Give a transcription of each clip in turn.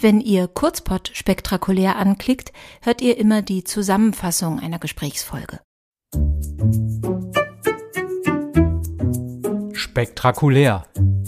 Wenn ihr Kurzpod spektakulär anklickt, hört ihr immer die Zusammenfassung einer Gesprächsfolge. Spektakulär.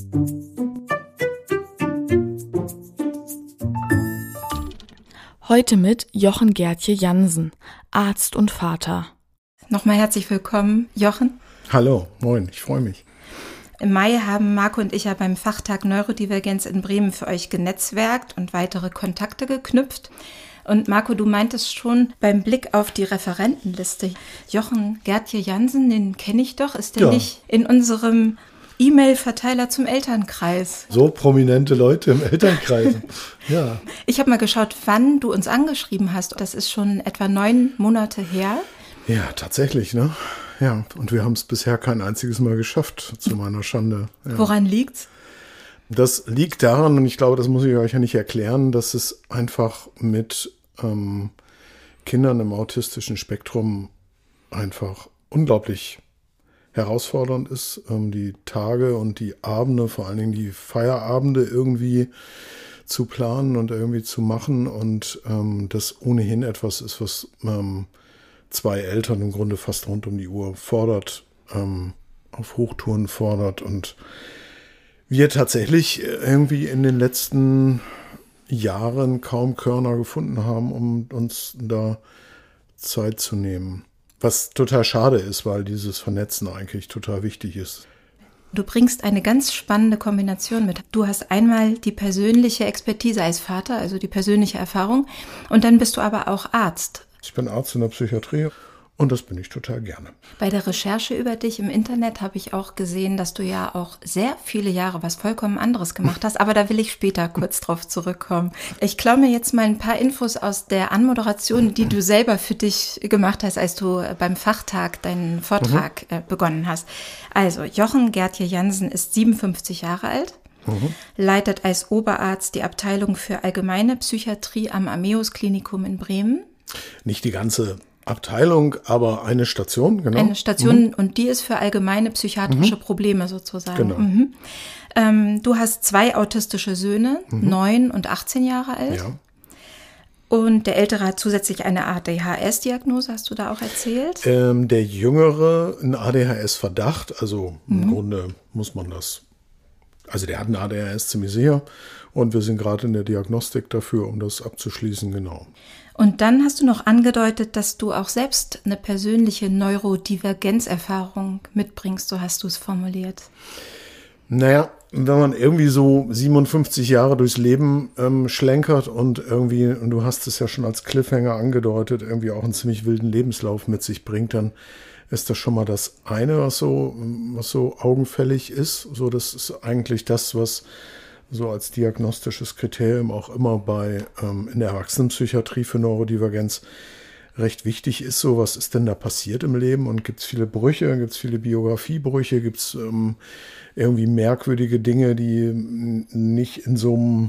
Heute mit Jochen Gertje Jansen, Arzt und Vater. Nochmal herzlich willkommen, Jochen. Hallo, moin, ich freue mich. Im Mai haben Marco und ich ja beim Fachtag Neurodivergenz in Bremen für euch genetzwerkt und weitere Kontakte geknüpft. Und Marco, du meintest schon beim Blick auf die Referentenliste, Jochen Gertje Jansen, den kenne ich doch, ist der nicht in unserem E-Mail-Verteiler zum Elternkreis? So prominente Leute im Elternkreis. Ja. Ich habe mal geschaut, wann du uns angeschrieben hast. Das ist schon etwa 9 Monate her. Ja, tatsächlich, ne? Ja, und wir haben es bisher kein einziges Mal geschafft, zu meiner Schande. Ja. Woran liegt's? Das liegt daran, und ich glaube, das muss ich euch ja nicht erklären, dass es einfach mit Kindern im autistischen Spektrum einfach unglaublich herausfordernd ist, die Tage und die Abende, vor allen Dingen die Feierabende irgendwie zu planen und irgendwie zu machen. Und das ohnehin etwas ist, was 2 Eltern im Grunde fast rund um die Uhr fordert, auf Hochtouren fordert. Und wir tatsächlich irgendwie in den letzten Jahren kaum Körner gefunden haben, um uns da Zeit zu nehmen. Was total schade ist, weil dieses Vernetzen eigentlich total wichtig ist. Du bringst eine ganz spannende Kombination mit. Du hast einmal die persönliche Expertise als Vater, also die persönliche Erfahrung, und dann bist du aber auch Arzt. Ich bin Arzt in der Psychiatrie und das bin ich total gerne. Bei der Recherche über dich im Internet habe ich auch gesehen, dass du ja auch sehr viele Jahre was vollkommen anderes gemacht hast, aber da will ich später kurz drauf zurückkommen. Ich klaue mir jetzt mal ein paar Infos aus der Anmoderation, die du selber für dich gemacht hast, als du beim Fachtag deinen Vortrag begonnen hast. Also, Jochen Gertje Jansen ist 57 Jahre alt. Leitet als Oberarzt die Abteilung für allgemeine Psychiatrie am Ammeus-Klinikum in Bremen. Nicht die ganze Abteilung, aber eine Station, genau. Eine Station, und die ist für allgemeine psychiatrische Probleme sozusagen. Genau. Du hast 2 autistische Söhne, 9 und 18 Jahre alt. Ja. Und der Ältere hat zusätzlich eine ADHS-Diagnose, hast du da auch erzählt? Der Jüngere ein ADHS-Verdacht, also im Grunde muss man das, also der hat ein ADHS ziemlich sicher und wir sind gerade in der Diagnostik dafür, um das abzuschließen, genau. Und dann hast du noch angedeutet, dass du auch selbst eine persönliche Neurodivergenzerfahrung mitbringst, so hast du es formuliert. Naja, wenn man irgendwie so 57 Jahre durchs Leben schlenkert und irgendwie, und du hast es ja schon als Cliffhanger angedeutet, irgendwie auch einen ziemlich wilden Lebenslauf mit sich bringt, dann ist das schon mal das eine, was so augenfällig ist. So, das ist eigentlich das, was so als diagnostisches Kriterium auch immer in der Erwachsenenpsychiatrie für Neurodivergenz recht wichtig ist. So, was ist denn da passiert im Leben? Und gibt es viele Brüche, gibt es viele Biografiebrüche, gibt es irgendwie merkwürdige Dinge, die nicht in so einem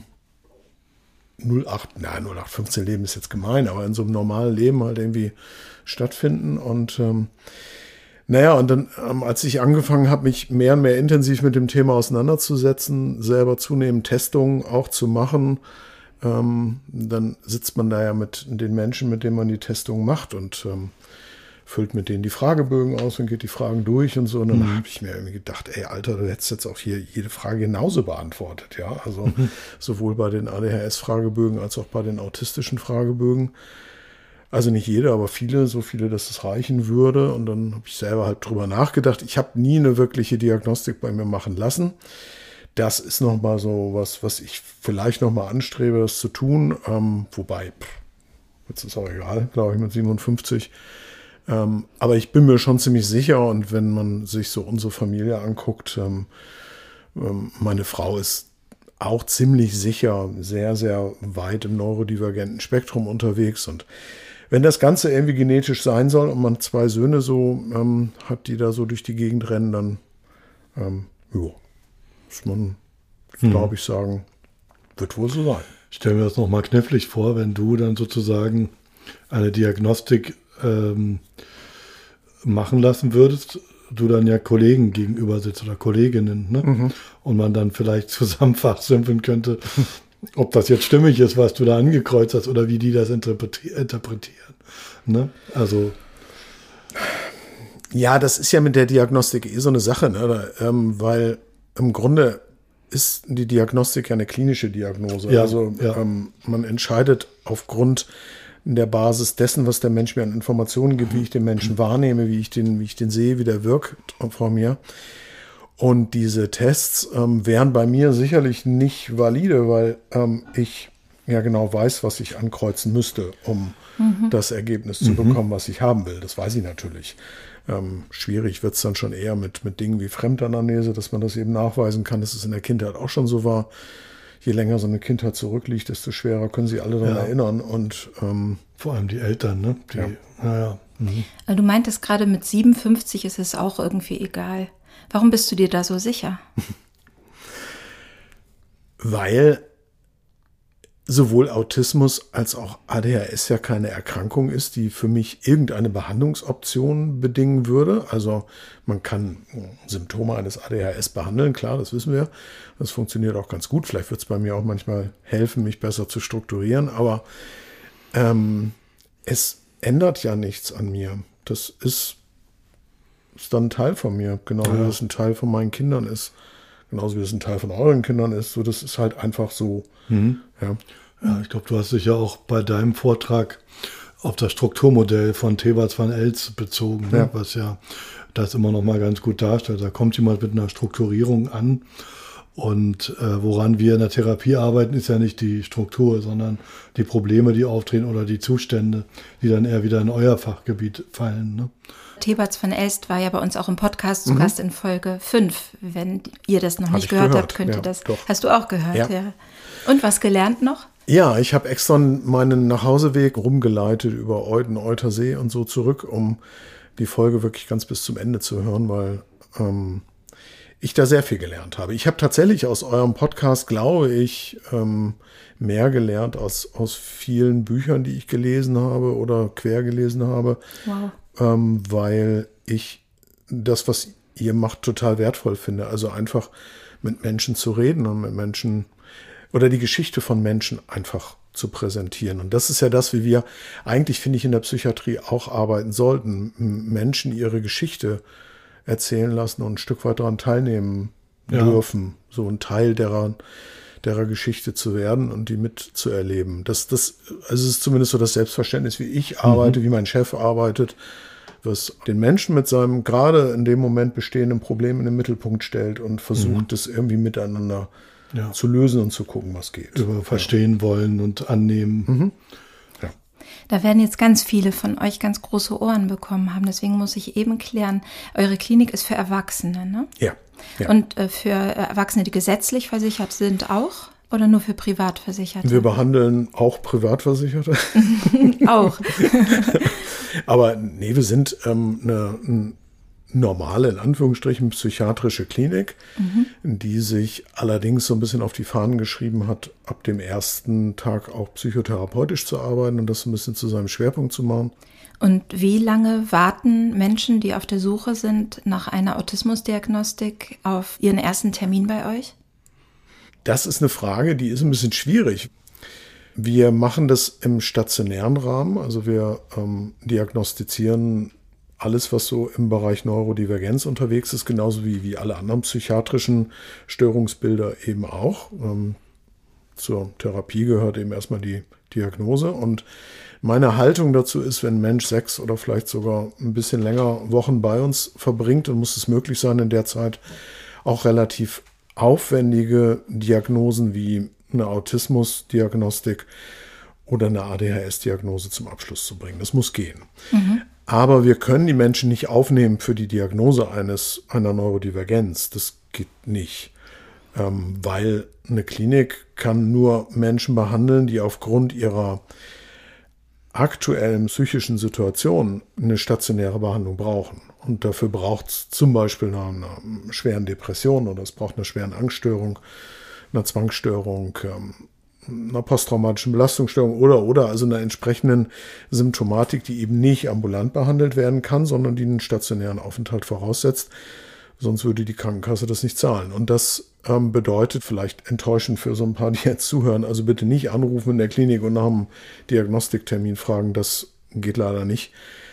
0815 Leben ist jetzt gemein, aber in so einem normalen Leben halt irgendwie stattfinden. Und und dann, als ich angefangen habe, mich mehr und mehr intensiv mit dem Thema auseinanderzusetzen, selber zunehmend Testungen auch zu machen, dann sitzt man da ja mit den Menschen, mit denen man die Testung macht und füllt mit denen die Fragebögen aus und geht die Fragen durch und so. Und dann habe ich mir irgendwie gedacht, ey, Alter, du hättest jetzt auch hier jede Frage genauso beantwortet, ja. Also sowohl bei den ADHS-Fragebögen als auch bei den autistischen Fragebögen. Also nicht jede, aber viele, so viele, dass es reichen würde. Und dann habe ich selber halt drüber nachgedacht. Ich habe nie eine wirkliche Diagnostik bei mir machen lassen. Das ist nochmal so was ich vielleicht nochmal anstrebe, das zu tun. Wobei, jetzt ist auch egal, glaube ich, mit 57. Aber ich bin mir schon ziemlich sicher. Und wenn man sich so unsere Familie anguckt, meine Frau ist auch ziemlich sicher sehr, sehr weit im neurodivergenten Spektrum unterwegs. Und wenn das Ganze irgendwie genetisch sein soll und man 2 Söhne so hat, die da so durch die Gegend rennen, dann muss man, glaube ich, sagen, wird wohl so sein. Ich stelle mir das nochmal knifflig vor, wenn du dann sozusagen eine Diagnostik machen lassen würdest, du dann ja Kollegen gegenüber sitzt oder Kolleginnen, ne? Und man dann vielleicht zusammen fachsimpeln könnte, ob das jetzt stimmig ist, was du da angekreuzt hast oder wie die das interpretieren. Ne? Also ja, das ist ja mit der Diagnostik so eine Sache, ne? Weil im Grunde ist die Diagnostik ja eine klinische Diagnose. Ja, also man entscheidet aufgrund der Basis dessen, was der Mensch mir an Informationen gibt, wie ich den Menschen wahrnehme, wie ich den sehe, wie der wirkt vor mir. Und diese Tests wären bei mir sicherlich nicht valide, weil ich ja genau weiß, was ich ankreuzen müsste, um das Ergebnis zu bekommen, was ich haben will. Das weiß ich natürlich. Schwierig wird es dann schon eher mit Dingen wie Fremdanamnese, dass man das eben nachweisen kann, dass es in der Kindheit auch schon so war. Je länger so eine Kindheit zurückliegt, desto schwerer können sie alle daran erinnern. Und vor allem die Eltern, ne? Du meintest gerade, mit 57 ist es auch irgendwie egal. Warum bist du dir da so sicher? Weil sowohl Autismus als auch ADHS ja keine Erkrankung ist, die für mich irgendeine Behandlungsoption bedingen würde. Also man kann Symptome eines ADHS behandeln, klar, das wissen wir. Das funktioniert auch ganz gut. Vielleicht wird es bei mir auch manchmal helfen, mich besser zu strukturieren. Aber es ändert ja nichts an mir. Das ist dann ein Teil von mir, genau wie das ein Teil von meinen Kindern ist. Genauso wie es ein Teil von euren Kindern ist. So, das ist halt einfach so. Ja, ich glaube, du hast dich ja auch bei deinem Vortrag auf das Strukturmodell von Thebats van Els bezogen, ne? Was ja das immer noch mal ganz gut darstellt. Da kommt jemand mit einer Strukturierung an und woran wir in der Therapie arbeiten, ist ja nicht die Struktur, sondern die Probleme, die auftreten oder die Zustände, die dann eher wieder in euer Fachgebiet fallen, ne? Thebats van Elst war ja bei uns auch im Podcast zu Gast in Folge 5. Wenn ihr das noch nicht gehört habt, könnt ihr das. Doch. Hast du auch gehört, ja. Und was gelernt noch? Ja, ich habe extra meinen Nachhauseweg rumgeleitet über Euden, Eutersee und so zurück, um die Folge wirklich ganz bis zum Ende zu hören, weil ich da sehr viel gelernt habe. Ich habe tatsächlich aus eurem Podcast, glaube ich, mehr gelernt aus vielen Büchern, die ich gelesen habe oder quer gelesen habe. Wow. Weil ich das, was ihr macht, total wertvoll finde. Also einfach mit Menschen zu reden und mit Menschen oder die Geschichte von Menschen einfach zu präsentieren. Und das ist ja das, wie wir eigentlich, finde ich, in der Psychiatrie auch arbeiten sollten. Menschen ihre Geschichte erzählen lassen und ein Stück weit daran teilnehmen dürfen. So ein Teil derer Geschichte zu werden und die mitzuerleben. Also es ist zumindest so das Selbstverständnis, wie ich arbeite, wie mein Chef arbeitet, was den Menschen mit seinem gerade in dem Moment bestehenden Problem in den Mittelpunkt stellt und versucht, das irgendwie miteinander zu lösen und zu gucken, was geht. Verstehen wollen und annehmen. Ja. Da werden jetzt ganz viele von euch ganz große Ohren bekommen haben. Deswegen muss ich eben klären, eure Klinik ist für Erwachsene, ne? Ja. Und für Erwachsene, die gesetzlich versichert sind, auch? Oder nur für Privatversicherte? Wir behandeln auch Privatversicherte. Auch. Aber nee, wir sind eine normale, in Anführungsstrichen, psychiatrische Klinik, die sich allerdings so ein bisschen auf die Fahnen geschrieben hat, ab dem ersten Tag auch psychotherapeutisch zu arbeiten und das ein bisschen zu seinem Schwerpunkt zu machen. Und wie lange warten Menschen, die auf der Suche sind nach einer Autismusdiagnostik, auf ihren ersten Termin bei euch? Das ist eine Frage, die ist ein bisschen schwierig. Wir machen das im stationären Rahmen, also wir diagnostizieren alles, was so im Bereich Neurodivergenz unterwegs ist, genauso wie alle anderen psychiatrischen Störungsbilder eben auch. Zur Therapie gehört eben erstmal die Diagnose und meine Haltung dazu ist, wenn ein Mensch 6 oder vielleicht sogar ein bisschen länger Wochen bei uns verbringt, dann muss es möglich sein, in der Zeit auch relativ aufwendige Diagnosen wie eine Autismusdiagnostik oder eine ADHS-Diagnose zum Abschluss zu bringen. Das muss gehen. Aber wir können die Menschen nicht aufnehmen für die Diagnose einer Neurodivergenz. Das geht nicht, weil eine Klinik kann nur Menschen behandeln, die aufgrund ihrer aktuellen psychischen Situation eine stationäre Behandlung brauchen. Und dafür braucht es zum Beispiel einer schweren Depression oder es braucht eine schweren Angststörung, einer Zwangsstörung, einer posttraumatischen Belastungsstörung oder also einer entsprechenden Symptomatik, die eben nicht ambulant behandelt werden kann, sondern die einen stationären Aufenthalt voraussetzt, sonst würde die Krankenkasse das nicht zahlen. Und das bedeutet vielleicht enttäuschend für so ein paar, die jetzt zuhören, also bitte nicht anrufen in der Klinik und nach einem Diagnostiktermin fragen, das geht leider nicht.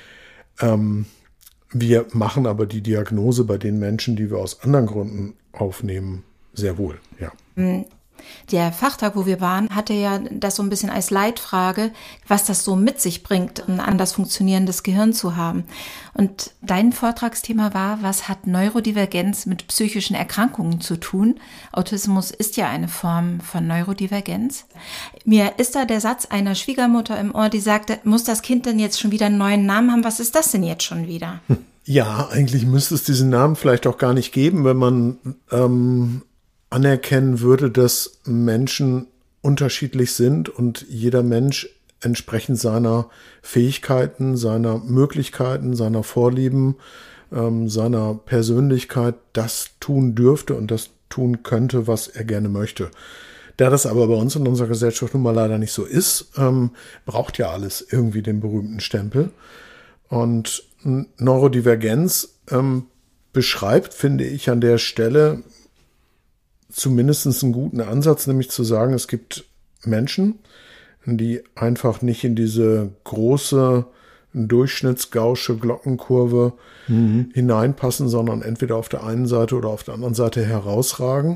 Wir machen aber die Diagnose bei den Menschen, die wir aus anderen Gründen aufnehmen, sehr wohl, ja. Der Fachtag, wo wir waren, hatte ja das so ein bisschen als Leitfrage, was das so mit sich bringt, ein anders funktionierendes Gehirn zu haben. Und dein Vortragsthema war, was hat Neurodivergenz mit psychischen Erkrankungen zu tun? Autismus ist ja eine Form von Neurodivergenz. Mir ist da der Satz einer Schwiegermutter im Ohr, die sagte, muss das Kind denn jetzt schon wieder einen neuen Namen haben? Was ist das denn jetzt schon wieder? Ja, eigentlich müsste es diesen Namen vielleicht auch gar nicht geben, wenn man anerkennen würde, dass Menschen unterschiedlich sind und jeder Mensch entsprechend seiner Fähigkeiten, seiner Möglichkeiten, seiner Vorlieben, seiner Persönlichkeit das tun dürfte und das tun könnte, was er gerne möchte. Da das aber bei uns in unserer Gesellschaft nun mal leider nicht so ist, braucht ja alles irgendwie den berühmten Stempel. Und Neurodivergenz beschreibt, finde ich, an der Stelle zumindest einen guten Ansatz, nämlich zu sagen, es gibt Menschen, die einfach nicht in diese große durchschnittsgausche Glockenkurve hineinpassen, sondern entweder auf der einen Seite oder auf der anderen Seite herausragen,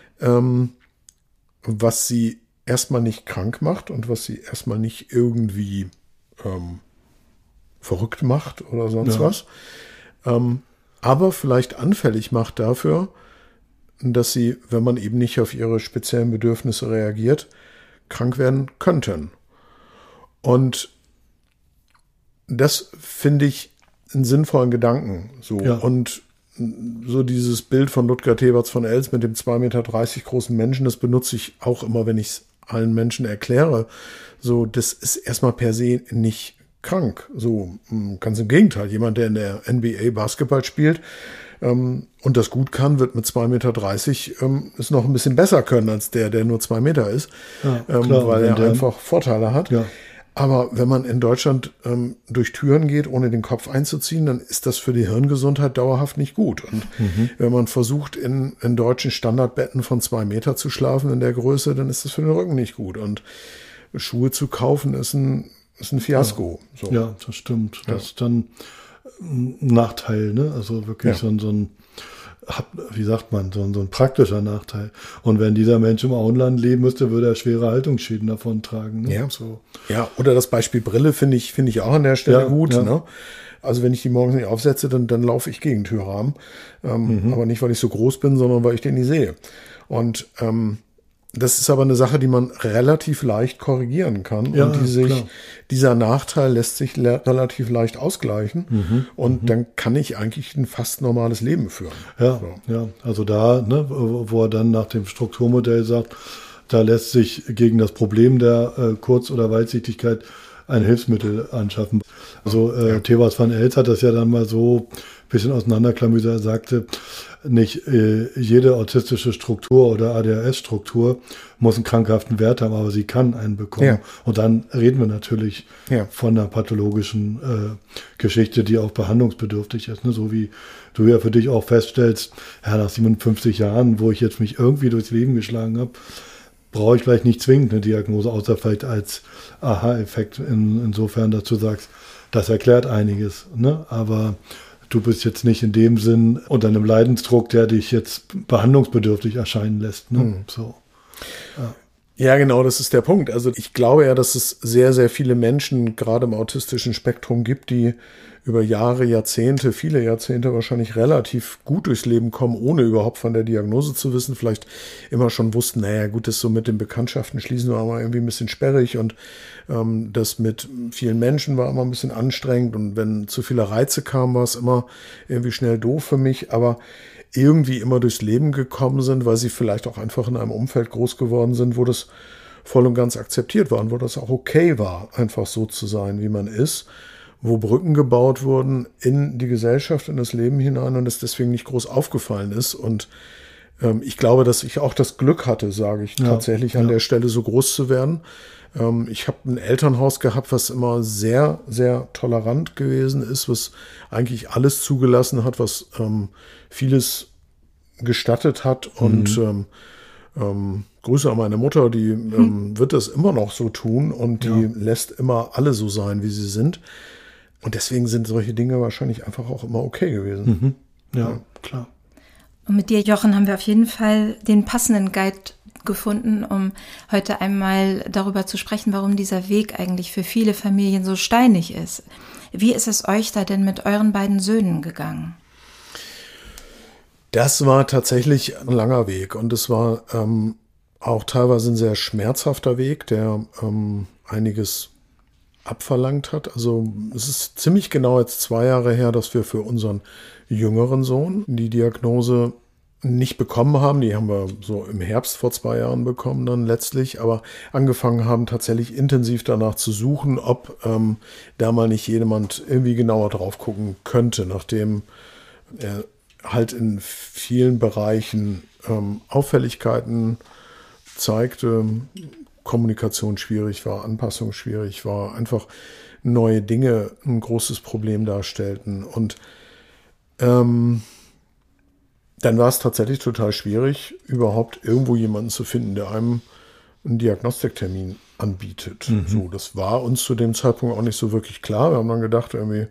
was sie erstmal nicht krank macht und was sie erstmal nicht irgendwie verrückt macht oder sonst was, aber vielleicht anfällig macht dafür, dass sie, wenn man eben nicht auf ihre speziellen Bedürfnisse reagiert, krank werden könnten. Und das finde ich einen sinnvollen Gedanken. So. Ja. Und so dieses Bild von Ludger Theberts von Els mit dem 2,30 Meter großen Menschen, das benutze ich auch immer, wenn ich es allen Menschen erkläre. So, das ist erstmal per se nicht krank. So, ganz im Gegenteil. Jemand, der in der NBA Basketball spielt, und das gut kann, wird mit 2,30 Meter es noch ein bisschen besser können als der nur 2 Meter ist, ja, klar, weil er einfach Vorteile hat. Ja. Aber wenn man in Deutschland durch Türen geht, ohne den Kopf einzuziehen, dann ist das für die Hirngesundheit dauerhaft nicht gut. Und wenn man versucht, in deutschen Standardbetten von 2 Meter zu schlafen in der Größe, dann ist das für den Rücken nicht gut. Und Schuhe zu kaufen ist ein Fiasko. Ja, so. Ja, das stimmt. Das ist dann ein Nachteil, ne? Also wirklich so ein, wie sagt man, so ein praktischer Nachteil. Und wenn dieser Mensch im Auenland leben müsste, würde er schwere Haltungsschäden davon tragen. Ne? Ja. So. Ja, oder das Beispiel Brille finde ich auch an der Stelle gut. Ja. Ne? Also wenn ich die morgens nicht aufsetze, dann laufe ich gegen Türrahmen. Aber nicht, weil ich so groß bin, sondern weil ich den nie sehe. Und das ist aber eine Sache, die man relativ leicht korrigieren kann. Ja, und dieser Nachteil lässt sich relativ leicht ausgleichen. Und dann kann ich eigentlich ein fast normales Leben führen. Ja, so. Ja. Also da, ne, wo er dann nach dem Strukturmodell sagt, da lässt sich gegen das Problem der Kurz- oder Weitsichtigkeit ein Hilfsmittel anschaffen. Also Theberts van Els hat das ja dann mal so ein bisschen auseinanderklamüsert. Er sagte, nicht jede autistische Struktur oder ADHS-Struktur muss einen krankhaften Wert haben, aber sie kann einen bekommen. Ja. Und dann reden wir natürlich von einer pathologischen Geschichte, die auch behandlungsbedürftig ist. Ne? So wie du ja für dich auch feststellst, ja, nach 57 Jahren, wo ich jetzt mich irgendwie durchs Leben geschlagen habe, brauche ich vielleicht nicht zwingend eine Diagnose, außer vielleicht als Aha-Effekt, insofern dazu sagst, das erklärt einiges. Ne? Aber du bist jetzt nicht in dem Sinn unter einem Leidensdruck, der dich jetzt behandlungsbedürftig erscheinen lässt. Ne? So. Ja, genau, das ist der Punkt. Also ich glaube ja, dass es sehr, sehr viele Menschen gerade im autistischen Spektrum gibt, die über Jahre, Jahrzehnte, viele Jahrzehnte wahrscheinlich relativ gut durchs Leben kommen, ohne überhaupt von der Diagnose zu wissen. Vielleicht immer schon wussten, naja gut, das so mit den Bekanntschaften schließen war immer irgendwie ein bisschen sperrig und das mit vielen Menschen war immer ein bisschen anstrengend und wenn zu viele Reize kamen, war es immer irgendwie schnell doof für mich, aber irgendwie immer durchs Leben gekommen sind, weil sie vielleicht auch einfach in einem Umfeld groß geworden sind, wo das voll und ganz akzeptiert war und wo das auch okay war, einfach so zu sein, wie man ist, wo Brücken gebaut wurden in die Gesellschaft, in das Leben hinein und es deswegen nicht groß aufgefallen ist und ich glaube, dass ich auch das Glück hatte, sage ich, tatsächlich an der Stelle so groß zu werden. Ich habe ein Elternhaus gehabt, was immer sehr, sehr tolerant gewesen ist, was eigentlich alles zugelassen hat, was vieles gestattet hat. Und Grüße an meine Mutter, die wird das immer noch so tun und die lässt immer alle so sein, wie sie sind. Und deswegen sind solche Dinge wahrscheinlich einfach auch immer okay gewesen. Ja, klar. Und mit dir, Jochen, haben wir auf jeden Fall den passenden Guide gefunden, um heute einmal darüber zu sprechen, warum dieser Weg eigentlich für viele Familien so steinig ist. Wie ist es euch da denn mit euren beiden Söhnen gegangen? Das war tatsächlich ein langer Weg und es war auch teilweise ein sehr schmerzhafter Weg, der einiges abverlangt hat. Also es ist ziemlich genau jetzt 2 Jahre her, dass wir für unseren jüngeren Sohn die Diagnose nicht bekommen haben. Die haben wir so im Herbst vor 2 Jahren bekommen dann letztlich, aber angefangen haben tatsächlich intensiv danach zu suchen, ob da mal nicht jemand irgendwie genauer drauf gucken könnte, nachdem er halt in vielen Bereichen Auffälligkeiten zeigte, Kommunikation schwierig war, Anpassung schwierig war, einfach neue Dinge ein großes Problem darstellten. Und dann war es tatsächlich total schwierig, überhaupt irgendwo jemanden zu finden, der einem einen Diagnostiktermin anbietet. So, das war uns zu dem Zeitpunkt auch nicht so wirklich klar. Wir haben dann gedacht, irgendwie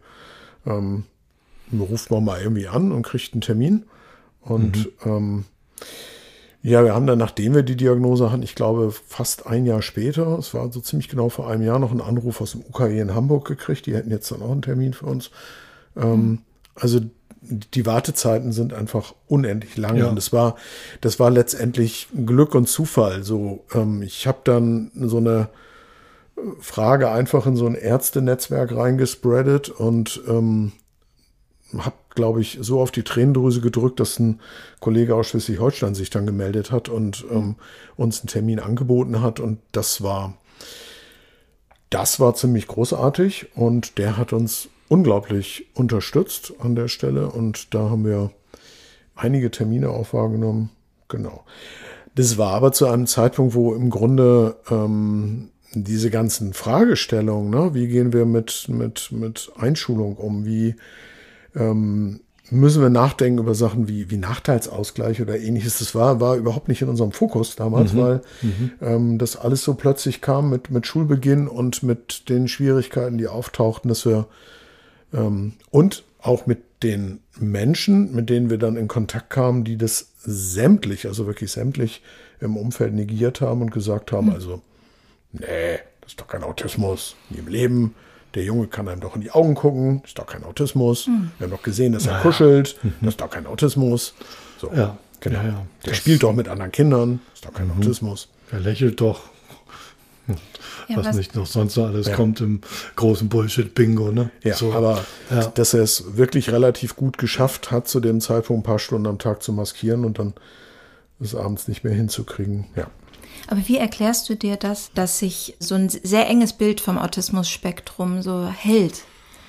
ruft man mal irgendwie an und kriegt einen Termin. Und wir haben dann, nachdem wir die Diagnose hatten, ich glaube fast 1 Jahr später, es war so ziemlich genau vor einem Jahr, noch einen Anruf aus dem UKE in Hamburg gekriegt. Die hätten jetzt dann auch einen Termin für uns. Also die Wartezeiten sind einfach unendlich lang. Ja. Und das war letztendlich Glück und Zufall. So, ich habe dann so eine Frage einfach in so ein Ärztenetzwerk reingespreadet und habe, glaube ich, so auf die Tränendrüse gedrückt, dass ein Kollege aus Schleswig-Holstein sich dann gemeldet hat und uns einen Termin angeboten hat. Und das war ziemlich großartig und der hat uns unglaublich unterstützt an der Stelle. Und da haben wir einige Termine auch wahrgenommen. Genau. Das war aber zu einem Zeitpunkt, wo im Grunde diese ganzen Fragestellungen, ne, wie gehen wir mit Einschulung um, wie müssen wir nachdenken über Sachen wie Nachteilsausgleich oder ähnliches. Das war überhaupt nicht in unserem Fokus damals, weil das alles so plötzlich kam mit Schulbeginn und mit den Schwierigkeiten, die auftauchten, dass wir und auch mit den Menschen, mit denen wir dann in Kontakt kamen, die das sämtlich im Umfeld negiert haben und gesagt haben, also, nee, das ist doch kein Autismus, nie im Leben. Der Junge kann einem doch in die Augen gucken, ist doch kein Autismus. Wir haben doch gesehen, dass er kuschelt, das ist doch kein Autismus. So, Ja, genau. ja. Der spielt doch mit anderen Kindern, ist doch kein Autismus. Er lächelt doch. Ja, was nicht noch sonst noch alles kommt im großen Bullshit-Bingo, ne? Ja, so. aber dass er es wirklich relativ gut geschafft hat, zu dem Zeitpunkt ein paar Stunden am Tag zu maskieren und dann des Abends nicht mehr hinzukriegen, ja. Aber wie erklärst du dir das, dass sich so ein sehr enges Bild vom Autismus-Spektrum so hält?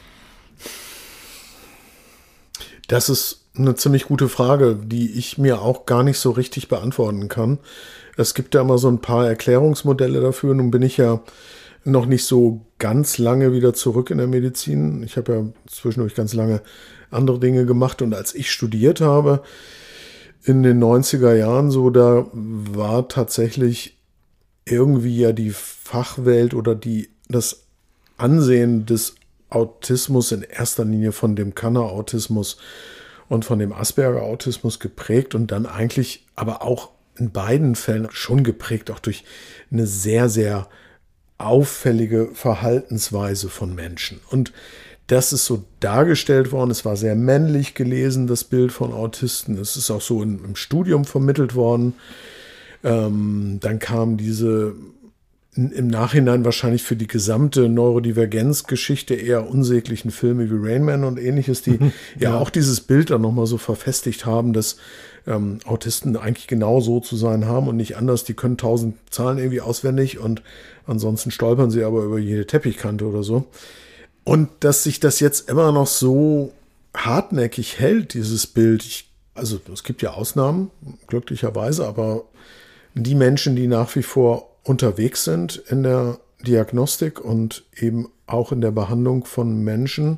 Das ist eine ziemlich gute Frage, die ich mir auch gar nicht so richtig beantworten kann. Es gibt ja immer so ein paar Erklärungsmodelle dafür. Nun bin ich ja noch nicht so ganz lange wieder zurück in der Medizin. Ich habe ja zwischendurch ganz lange andere Dinge gemacht. Und als ich studiert habe, in den 90er Jahren so, da war tatsächlich irgendwie ja die Fachwelt oder das Ansehen des Autismus in erster Linie von dem Kanner-Autismus und von dem Asperger-Autismus geprägt und dann eigentlich aber auch in beiden Fällen schon geprägt, auch durch eine sehr, sehr auffällige Verhaltensweise von Menschen. Und das ist so dargestellt worden. Es war sehr männlich gelesen, das Bild von Autisten. Es ist auch so im Studium vermittelt worden. Dann kam diese im Nachhinein wahrscheinlich für die gesamte Neurodivergenz-Geschichte eher unsäglichen Filme wie Rain Man und ähnliches, die ja auch dieses Bild dann nochmal so verfestigt haben, dass Autisten eigentlich genau so zu sein haben und nicht anders. Die können 1000 Zahlen irgendwie auswendig und ansonsten stolpern sie aber über jede Teppichkante oder so. Und dass sich das jetzt immer noch so hartnäckig hält, dieses Bild, ich Also es gibt ja Ausnahmen, glücklicherweise, aber die Menschen, die nach wie vor unterwegs sind in der Diagnostik und eben auch in der Behandlung von Menschen,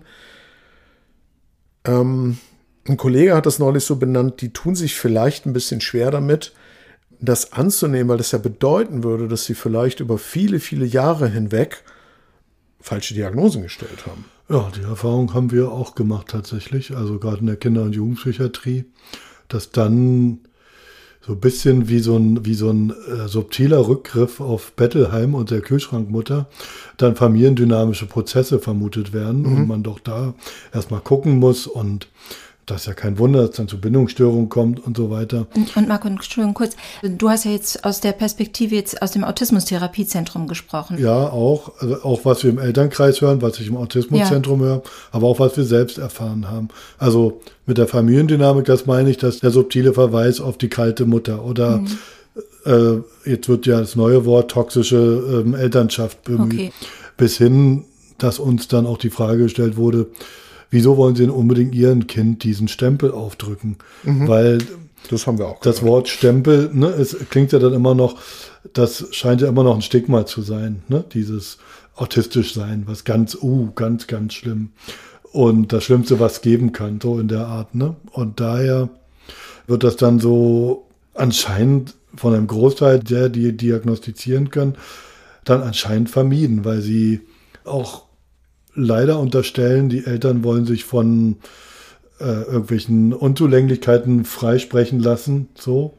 ein Kollege hat das neulich so benannt, die tun sich vielleicht ein bisschen schwer damit, das anzunehmen, weil das ja bedeuten würde, dass sie vielleicht über viele, viele Jahre hinweg falsche Diagnosen gestellt haben. Ja, die Erfahrung haben wir auch gemacht tatsächlich, also gerade in der Kinder- und Jugendpsychiatrie, dass dann so ein bisschen wie so ein subtiler Rückgriff auf Bettelheim und der Kühlschrankmutter dann familiendynamische Prozesse vermutet werden und man doch da erstmal gucken muss und das ist ja kein Wunder, dass es dann zu Bindungsstörungen kommt und so weiter. Und Marco, Entschuldigung, kurz, du hast ja jetzt aus der Perspektive jetzt aus dem Autismus-Therapiezentrum gesprochen. Ja, auch, also auch was wir im Elternkreis hören, was ich im Autismuszentrum höre, aber auch was wir selbst erfahren haben. Also mit der Familiendynamik, das meine ich, dass der subtile Verweis auf die kalte Mutter oder jetzt wird ja das neue Wort toxische Elternschaft bemüht, Okay. bis hin, dass uns dann auch die Frage gestellt wurde, wieso wollen Sie denn unbedingt Ihrem Kind diesen Stempel aufdrücken? Weil Das haben wir auch das Wort Stempel, ne, es klingt ja dann immer noch, das scheint ja immer noch ein Stigma zu sein, ne? Dieses autistisch sein, was ganz schlimm. Und das Schlimmste, was es geben kann, so in der Art, ne? Und daher wird das dann so anscheinend von einem Großteil der, die diagnostizieren können, dann anscheinend vermieden, weil sie auch leider unterstellen, die Eltern wollen sich von irgendwelchen Unzulänglichkeiten freisprechen lassen. So.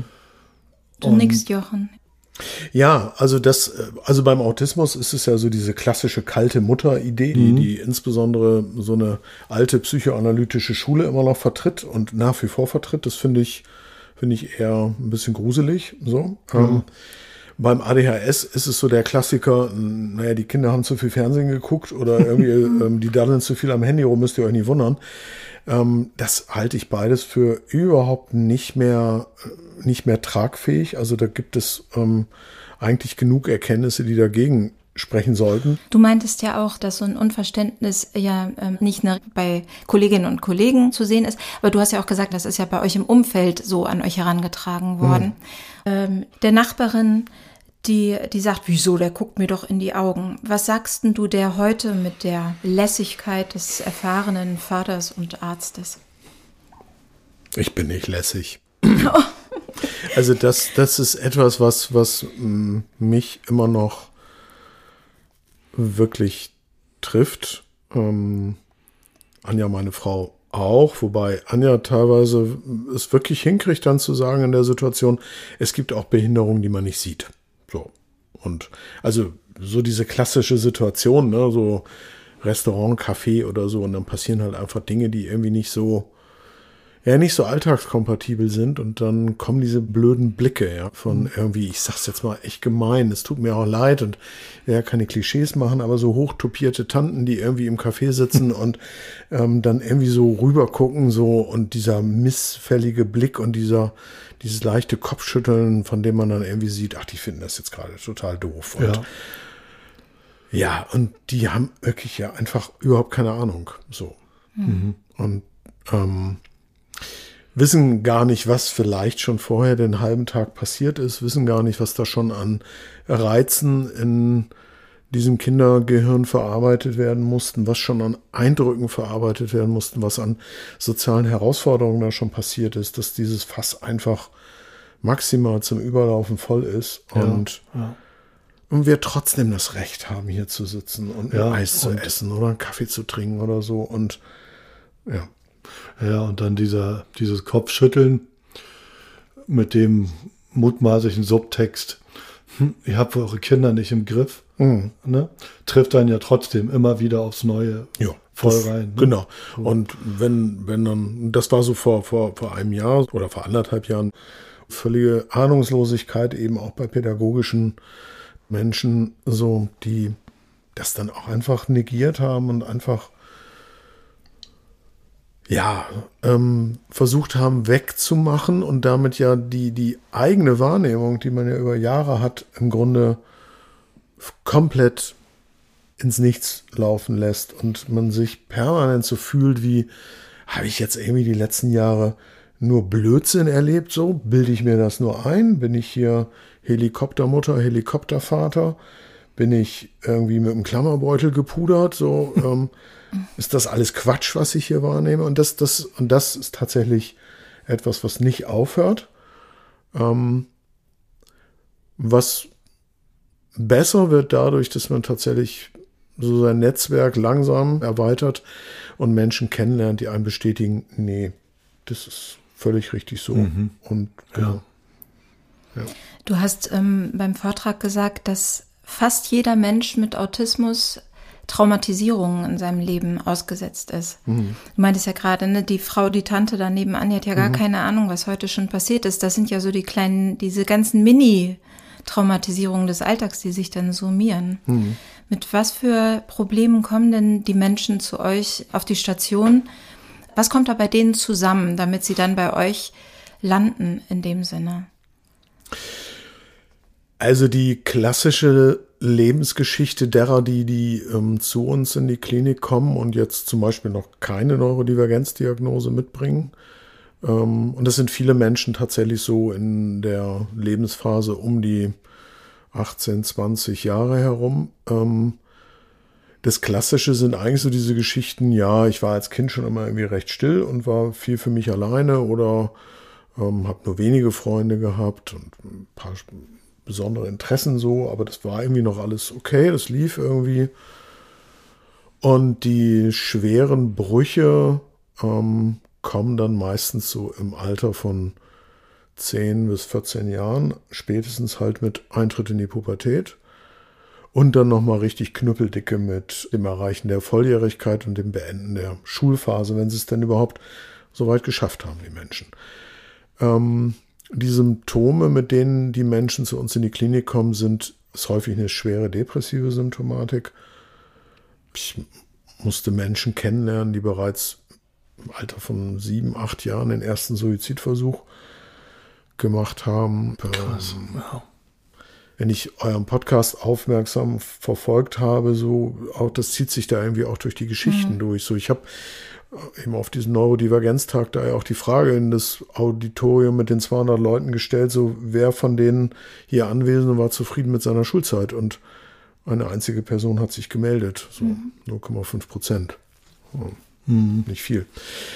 Du nix, Jochen. Ja, also beim Autismus ist es ja so diese klassische kalte Mutter-Idee, die insbesondere so eine alte psychoanalytische Schule immer noch vertritt und nach wie vor vertritt. Das finde ich eher ein bisschen gruselig. So. Beim ADHS ist es so der Klassiker, naja, die Kinder haben zu viel Fernsehen geguckt oder irgendwie die daddeln zu viel am Handy rum, müsst ihr euch nicht wundern. Das halte ich beides für überhaupt nicht mehr tragfähig. Also da gibt es eigentlich genug Erkenntnisse, die dagegen sprechen sollten. Du meintest ja auch, dass so ein Unverständnis ja nicht nur bei Kolleginnen und Kollegen zu sehen ist, aber du hast ja auch gesagt, das ist ja bei euch im Umfeld so an euch herangetragen worden. Der Nachbarin, die sagt, wieso, der guckt mir doch in die Augen. Was sagst denn du der heute mit der Lässigkeit des erfahrenen Vaters und Arztes? Ich bin nicht lässig. Also das ist etwas, was mich immer noch wirklich trifft. Anja, meine Frau, auch, wobei Anja teilweise es wirklich hinkriegt, dann zu sagen in der Situation, es gibt auch Behinderungen, die man nicht sieht. So. Und also so diese klassische Situation, ne, so Restaurant, Café oder so, und dann passieren halt einfach Dinge, die irgendwie nicht so alltagskompatibel sind, und dann kommen diese blöden Blicke, ja, von irgendwie, ich sag's jetzt mal echt gemein, es tut mir auch leid und ja, keine Klischees machen, aber so hochtopierte Tanten, die irgendwie im Café sitzen und dann irgendwie so rüber gucken, so, und dieser missfällige Blick und dieses leichte Kopfschütteln, von dem man dann irgendwie sieht, ach, die finden das jetzt gerade total doof. Und ja, und die haben wirklich ja einfach überhaupt keine Ahnung, so. Und wissen gar nicht, was vielleicht schon vorher den halben Tag passiert ist, wissen gar nicht, was da schon an Reizen in diesem Kindergehirn verarbeitet werden mussten, was schon an Eindrücken verarbeitet werden mussten, was an sozialen Herausforderungen da schon passiert ist, dass dieses Fass einfach maximal zum Überlaufen voll ist und wir trotzdem das Recht haben, hier zu sitzen und ein Eis zu essen oder einen Kaffee zu trinken oder so, und ja. Ja, und dann dieses Kopfschütteln mit dem mutmaßlichen Subtext, ihr habt eure Kinder nicht im Griff, ne? Trifft dann ja trotzdem immer wieder aufs Neue voll rein. Ne? Genau. Und wenn dann, das war so vor einem Jahr oder vor 1,5 Jahren, völlige Ahnungslosigkeit eben auch bei pädagogischen Menschen, so, die das dann auch einfach negiert haben und einfach versucht haben wegzumachen und damit ja die eigene Wahrnehmung, die man ja über Jahre hat, im Grunde komplett ins Nichts laufen lässt und man sich permanent so fühlt, wie habe ich jetzt irgendwie die letzten Jahre nur Blödsinn erlebt, so? Bilde ich mir das nur ein? Bin ich hier Helikoptermutter, Helikoptervater? Bin ich irgendwie mit einem Klammerbeutel gepudert? So, ist das alles Quatsch, was ich hier wahrnehme? Und das ist tatsächlich etwas, was nicht aufhört. Was besser wird dadurch, dass man tatsächlich so sein Netzwerk langsam erweitert und Menschen kennenlernt, die einem bestätigen, nee, das ist völlig richtig so. Und genau. Ja. Du hast beim Vortrag gesagt, dass fast jeder Mensch mit Autismus Traumatisierungen in seinem Leben ausgesetzt ist. Du meintest ja gerade, ne, die Frau, die Tante da nebenan, die hat ja gar keine Ahnung, was heute schon passiert ist. Das sind ja so diese ganzen Mini-Traumatisierungen des Alltags, die sich dann summieren. Mit was für Problemen kommen denn die Menschen zu euch auf die Station? Was kommt da bei denen zusammen, damit sie dann bei euch landen in dem Sinne? Also die klassische Lebensgeschichte derer, die zu uns in die Klinik kommen und jetzt zum Beispiel noch keine Neurodivergenzdiagnose mitbringen. Und das sind viele Menschen tatsächlich so in der Lebensphase um die 18, 20 Jahre herum. Das Klassische sind eigentlich so diese Geschichten, ja, ich war als Kind schon immer irgendwie recht still und war viel für mich alleine oder habe nur wenige Freunde gehabt und ein paar besondere Interessen so, aber das war irgendwie noch alles okay, das lief irgendwie. Und die schweren Brüche kommen dann meistens so im Alter von 10 bis 14 Jahren, spätestens halt mit Eintritt in die Pubertät und dann nochmal richtig knüppeldicke mit dem Erreichen der Volljährigkeit und dem Beenden der Schulphase, wenn sie es denn überhaupt so weit geschafft haben, die Menschen. Die Symptome, mit denen die Menschen zu uns in die Klinik kommen, ist häufig eine schwere depressive Symptomatik. Ich musste Menschen kennenlernen, die bereits im Alter von 7, 8 Jahren den ersten Suizidversuch gemacht haben. Krass, wow. Wenn ich euren Podcast aufmerksam verfolgt habe, so auch das zieht sich da irgendwie auch durch die Geschichten durch. So, ich habe eben auf diesem Neurodivergenztag da ja auch die Frage in das Auditorium mit den 200 Leuten gestellt, so wer von denen hier Anwesenden war zufrieden mit seiner Schulzeit, und eine einzige Person hat sich gemeldet, so 0,5%. Nicht viel.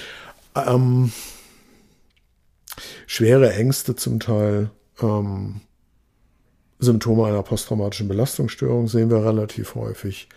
Schwere Ängste zum Teil, Symptome einer posttraumatischen Belastungsstörung sehen wir relativ häufig,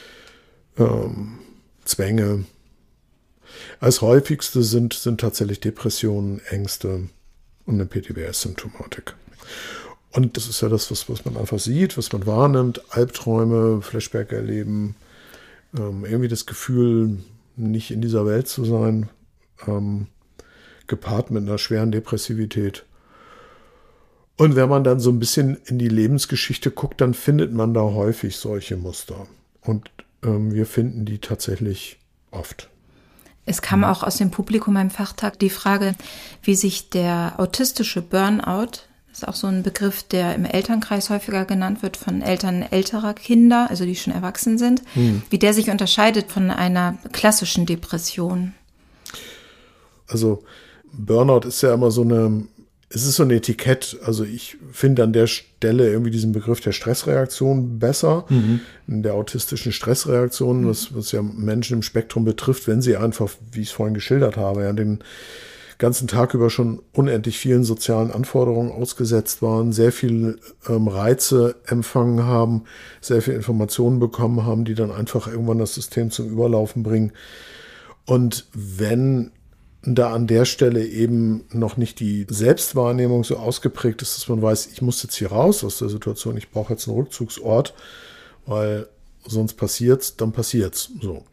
Zwänge. Als häufigste sind tatsächlich Depressionen, Ängste und eine PTBS-Symptomatik. Und das ist ja das, was man einfach sieht, was man wahrnimmt, Albträume, Flashback erleben, irgendwie das Gefühl, nicht in dieser Welt zu sein, gepaart mit einer schweren Depressivität. Und wenn man dann so ein bisschen in die Lebensgeschichte guckt, dann findet man da häufig solche Muster. Und wir finden die tatsächlich oft. Es kam auch aus dem Publikum beim Fachtag die Frage, wie sich der autistische Burnout, das ist auch so ein Begriff, der im Elternkreis häufiger genannt wird von Eltern älterer Kinder, also die schon erwachsen sind, wie der sich unterscheidet von einer klassischen Depression. Also Burnout ist ja immer es ist so ein Etikett. Also ich finde an der Stelle irgendwie diesen Begriff der Stressreaktion besser, der autistischen Stressreaktion, was ja Menschen im Spektrum betrifft, wenn sie einfach, wie ich es vorhin geschildert habe, ja, den ganzen Tag über schon unendlich vielen sozialen Anforderungen ausgesetzt waren, sehr viel Reize empfangen haben, sehr viel Informationen bekommen haben, die dann einfach irgendwann das System zum Überlaufen bringen. Und wenn da an der Stelle eben noch nicht die Selbstwahrnehmung so ausgeprägt ist, dass man weiß, ich muss jetzt hier raus aus der Situation, ich brauche jetzt einen Rückzugsort, weil sonst passiert's, dann passiert's. So.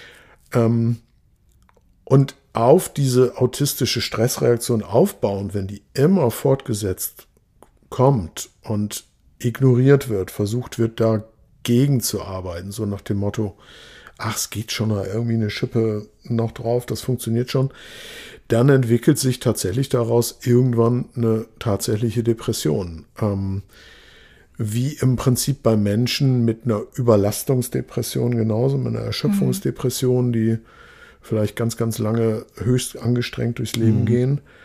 Und auf diese autistische Stressreaktion aufbauen, wenn die immer fortgesetzt kommt und ignoriert wird, versucht wird, dagegen zu arbeiten, so nach dem Motto, ach, es geht schon da irgendwie eine Schippe noch drauf, das funktioniert schon, dann entwickelt sich tatsächlich daraus irgendwann eine tatsächliche Depression. Wie im Prinzip bei Menschen mit einer Überlastungsdepression genauso, mit einer Erschöpfungsdepression, die vielleicht ganz, ganz lange höchst angestrengt durchs Leben gehen.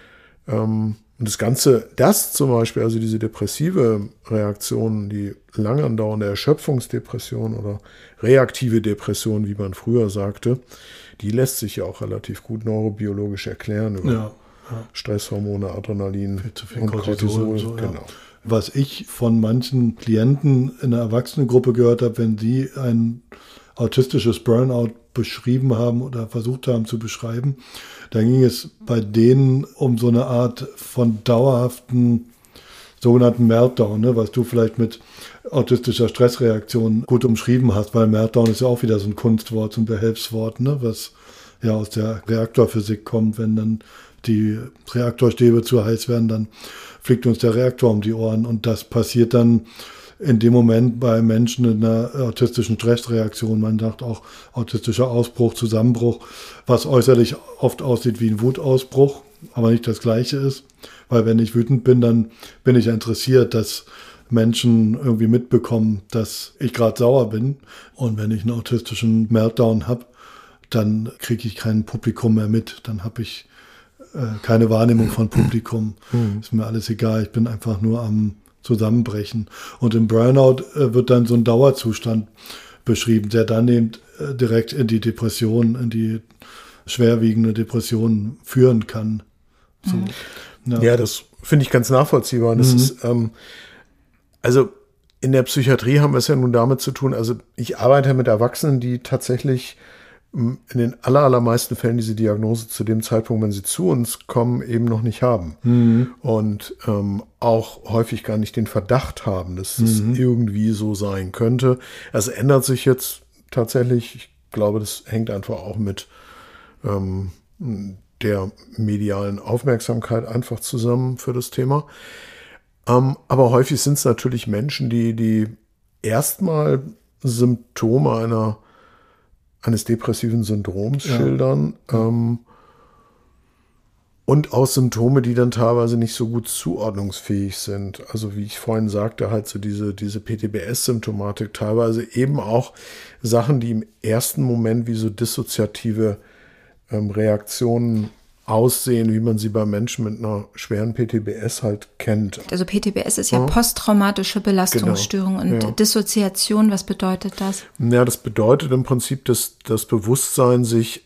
Und das Ganze, das zum Beispiel, also diese depressive Reaktion, die lang andauernde Erschöpfungsdepression oder reaktive Depression, wie man früher sagte, die lässt sich ja auch relativ gut neurobiologisch erklären über Stresshormone, Adrenalin und Cortisol. So, genau. Was ich von manchen Klienten in der Erwachsenengruppe gehört habe, wenn sie ein autistisches Burnout beschrieben haben oder versucht haben zu beschreiben, dann ging es bei denen um so eine Art von dauerhaften sogenannten Meltdown, ne, was du vielleicht mit autistischer Stressreaktion gut umschrieben hast, weil Meltdown ist ja auch wieder so ein Kunstwort, so ein Behelfswort, ne, was ja aus der Reaktorphysik kommt. Wenn dann die Reaktorstäbe zu heiß werden, dann fliegt uns der Reaktor um die Ohren, und das passiert dann in dem Moment bei Menschen in einer autistischen Stressreaktion. Man sagt auch autistischer Ausbruch, Zusammenbruch, was äußerlich oft aussieht wie ein Wutausbruch, aber nicht das Gleiche ist. Weil wenn ich wütend bin, dann bin ich interessiert, dass Menschen irgendwie mitbekommen, dass ich gerade sauer bin. Und wenn ich einen autistischen Meltdown habe, dann kriege ich kein Publikum mehr mit. Dann habe ich keine Wahrnehmung von Publikum. Ist mir alles egal. Ich bin einfach nur am Zusammenbrechen. Und im Burnout wird dann so ein Dauerzustand beschrieben, der dann eben direkt in die Depression, in die schwerwiegende Depression führen kann. So, ja, das finde ich ganz nachvollziehbar. Und das ist, also in der Psychiatrie haben wir es ja nun damit zu tun, also ich arbeite mit Erwachsenen, die tatsächlich in den allermeisten Fällen diese Diagnose zu dem Zeitpunkt, wenn sie zu uns kommen, eben noch nicht haben. Und auch häufig gar nicht den Verdacht haben, dass es irgendwie so sein könnte. Es ändert sich jetzt tatsächlich. Ich glaube, das hängt einfach auch mit der medialen Aufmerksamkeit einfach zusammen für das Thema. Aber häufig sind es natürlich Menschen, die erstmal Symptome eines depressiven Syndroms schildern und auch Symptome, die dann teilweise nicht so gut zuordnungsfähig sind. Also wie ich vorhin sagte, halt so diese PTBS-Symptomatik, teilweise eben auch Sachen, die im ersten Moment wie so dissoziative Reaktionen aussehen, wie man sie bei Menschen mit einer schweren PTBS halt kennt. Also PTBS ist ja posttraumatische Belastungsstörung und Dissoziation, was bedeutet das? Ja, das bedeutet im Prinzip, dass das Bewusstsein sich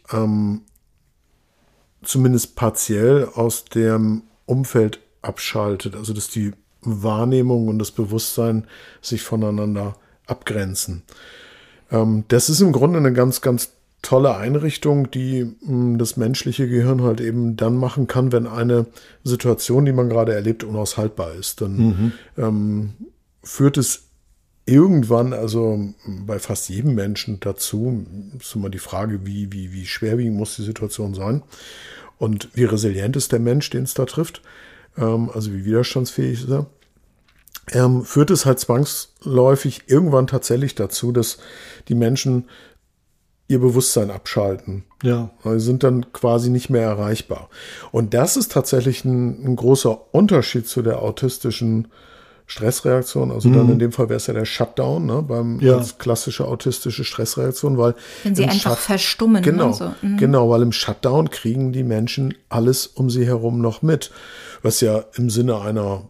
zumindest partiell aus dem Umfeld abschaltet, also dass die Wahrnehmung und das Bewusstsein sich voneinander abgrenzen. Das ist im Grunde eine ganz, ganz tolle Einrichtung, die das menschliche Gehirn halt eben dann machen kann, wenn eine Situation, die man gerade erlebt, unaushaltbar ist. Dann führt es irgendwann, also bei fast jedem Menschen dazu, ist immer die Frage, wie schwerwiegend muss die Situation sein und wie resilient ist der Mensch, den es da trifft, also wie widerstandsfähig ist er, führt es halt zwangsläufig irgendwann tatsächlich dazu, dass die Menschen ihr Bewusstsein abschalten. Ja. Sie sind dann quasi nicht mehr erreichbar. Und das ist tatsächlich ein großer Unterschied zu der autistischen Stressreaktion. Also dann in dem Fall wäre es ja der Shutdown, ne, als klassische autistische Stressreaktion, weil wenn sie einfach verstummen. Genau, so. Genau, weil im Shutdown kriegen die Menschen alles um sie herum noch mit, was ja im Sinne einer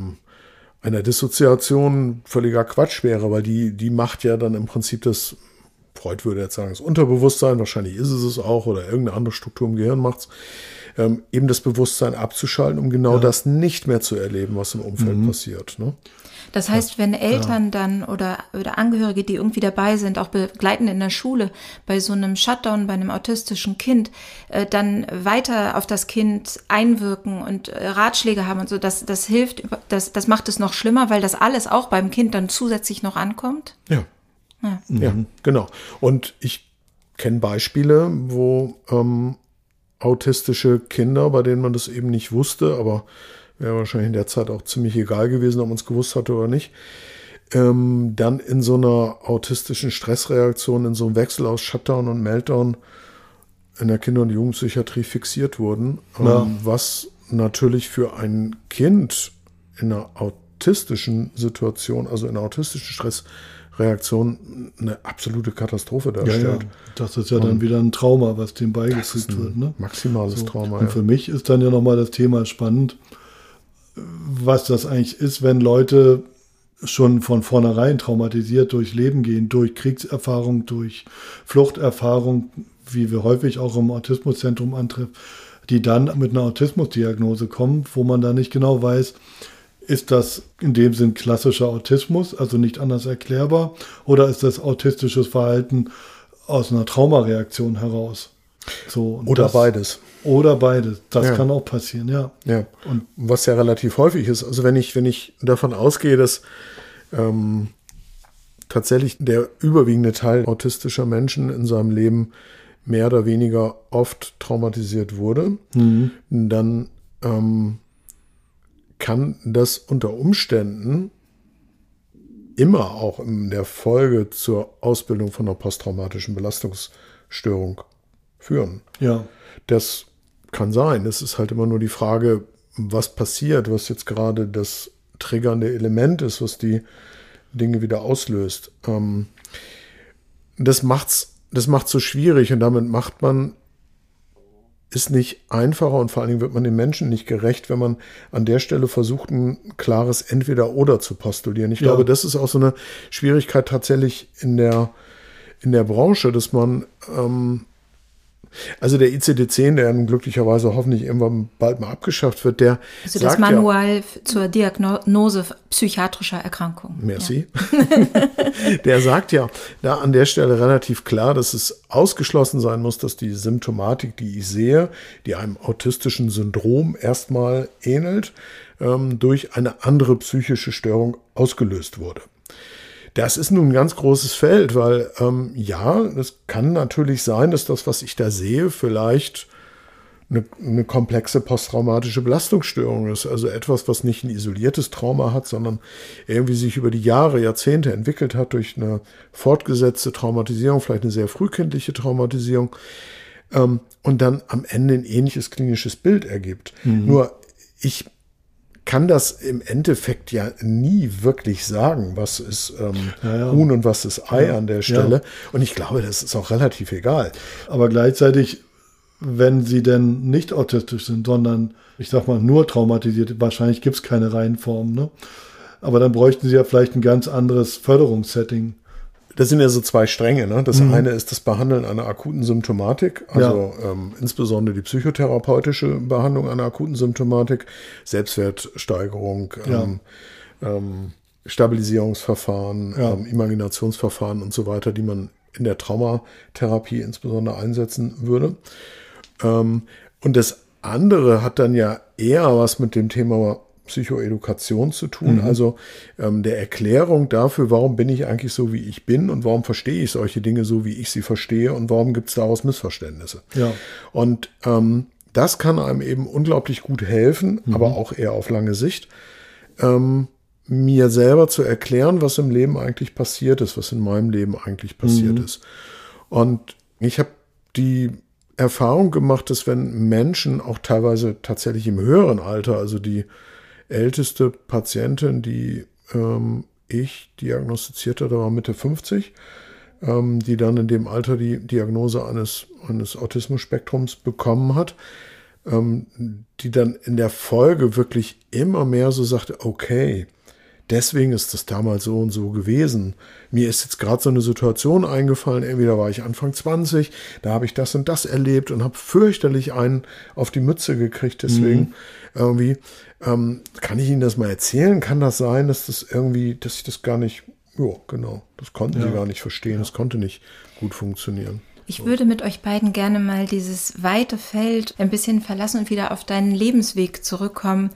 Dissoziation völliger Quatsch wäre, weil die macht ja dann im Prinzip das, Freud würde jetzt sagen, das Unterbewusstsein, wahrscheinlich ist es auch, oder irgendeine andere Struktur im Gehirn macht es, eben das Bewusstsein abzuschalten, um genau das nicht mehr zu erleben, was im Umfeld passiert. Ne? Das heißt, wenn Eltern dann oder Angehörige, die irgendwie dabei sind, auch begleiten in der Schule, bei so einem Shutdown, bei einem autistischen Kind, dann weiter auf das Kind einwirken und Ratschläge haben und so, das hilft, das macht es noch schlimmer, weil das alles auch beim Kind dann zusätzlich noch ankommt? Ja, genau. Und ich kenne Beispiele, wo autistische Kinder, bei denen man das eben nicht wusste, aber wäre wahrscheinlich in der Zeit auch ziemlich egal gewesen, ob man es gewusst hatte oder nicht, dann in so einer autistischen Stressreaktion, in so einem Wechsel aus Shutdown und Meltdown in der Kinder- und Jugendpsychiatrie fixiert wurden, was natürlich für ein Kind in einer autistischen Situation, also in einer autistischen Stressreaktion, Reaktion eine absolute Katastrophe darstellt. Ja. Das ist ja dann wieder ein Trauma, was dem beigefügt wird. Ne? Maximales Trauma. Und für mich ist dann ja nochmal das Thema spannend, was das eigentlich ist, wenn Leute schon von vornherein traumatisiert durchs Leben gehen, durch Kriegserfahrung, durch Fluchterfahrung, wie wir häufig auch im Autismuszentrum antreffen, die dann mit einer Autismusdiagnose kommen, wo man da nicht genau weiß, ist das in dem Sinn klassischer Autismus, also nicht anders erklärbar, oder ist das autistisches Verhalten aus einer Traumareaktion heraus? So, oder beides. Oder beides. Das kann auch passieren, ja. Ja. Und was ja relativ häufig ist, also wenn ich davon ausgehe, dass tatsächlich der überwiegende Teil autistischer Menschen in seinem Leben mehr oder weniger oft traumatisiert wurde, dann kann das unter Umständen immer auch in der Folge zur Ausbildung von einer posttraumatischen Belastungsstörung führen. Ja. Das kann sein. Es ist halt immer nur die Frage, was passiert, was jetzt gerade das triggernde Element ist, was die Dinge wieder auslöst. Das macht's so schwierig und damit macht man ist nicht einfacher und vor allen Dingen wird man den Menschen nicht gerecht, wenn man an der Stelle versucht, ein klares Entweder-Oder zu postulieren. Ich glaube, das ist auch so eine Schwierigkeit tatsächlich in der Branche, dass man, also der ICD-10, der glücklicherweise hoffentlich irgendwann bald mal abgeschafft wird, der also das Manual zur Diagnose psychiatrischer Erkrankungen. Merci. Ja. Der sagt ja da an der Stelle relativ klar, dass es ausgeschlossen sein muss, dass die Symptomatik, die ich sehe, die einem autistischen Syndrom erstmal ähnelt, durch eine andere psychische Störung ausgelöst wurde. Das ist nun ein ganz großes Feld, weil es kann natürlich sein, dass das, was ich da sehe, vielleicht eine komplexe posttraumatische Belastungsstörung ist. Also etwas, was nicht ein isoliertes Trauma hat, sondern irgendwie sich über die Jahre, Jahrzehnte entwickelt hat durch eine fortgesetzte Traumatisierung, vielleicht eine sehr frühkindliche Traumatisierung und dann am Ende ein ähnliches klinisches Bild ergibt. Nur ich kann das im Endeffekt ja nie wirklich sagen, was ist Huhn und was ist Ei an der Stelle. Ja. Und ich glaube, das ist auch relativ egal. Aber gleichzeitig, wenn sie denn nicht autistisch sind, sondern, ich sag mal, nur traumatisiert, wahrscheinlich gibt es keine Reihenform, ne? Aber dann bräuchten sie ja vielleicht ein ganz anderes Förderungssetting. Das sind ja so zwei Stränge. Ne? Das eine ist das Behandeln einer akuten Symptomatik, also insbesondere die psychotherapeutische Behandlung einer akuten Symptomatik, Selbstwertsteigerung, Stabilisierungsverfahren, Imaginationsverfahren und so weiter, die man in der Traumatherapie insbesondere einsetzen würde. Und das andere hat dann ja eher was mit dem Thema Psychoedukation zu tun, also der Erklärung dafür, warum bin ich eigentlich so, wie ich bin und warum verstehe ich solche Dinge so, wie ich sie verstehe und warum gibt es daraus Missverständnisse. Ja. Und das kann einem eben unglaublich gut helfen, aber auch eher auf lange Sicht, mir selber zu erklären, was im Leben eigentlich passiert ist, was in meinem Leben eigentlich passiert ist. Und ich habe die Erfahrung gemacht, dass wenn Menschen auch teilweise tatsächlich im höheren Alter, also die älteste Patientin, die ich diagnostiziert hatte, war Mitte 50, die dann in dem Alter die Diagnose eines Autismus-Spektrums bekommen hat, die dann in der Folge wirklich immer mehr so sagte, okay, deswegen ist das damals so und so gewesen. Mir ist jetzt gerade so eine Situation eingefallen, entweder war ich Anfang 20, da habe ich das und das erlebt und habe fürchterlich einen auf die Mütze gekriegt. Deswegen irgendwie, kann ich Ihnen das mal erzählen? Kann das sein, dass ich das gar nicht, das konnten sie gar nicht verstehen, das konnte nicht gut funktionieren. Ich würde mit euch beiden gerne mal dieses weite Feld ein bisschen verlassen und wieder auf deinen Lebensweg zurückkommen.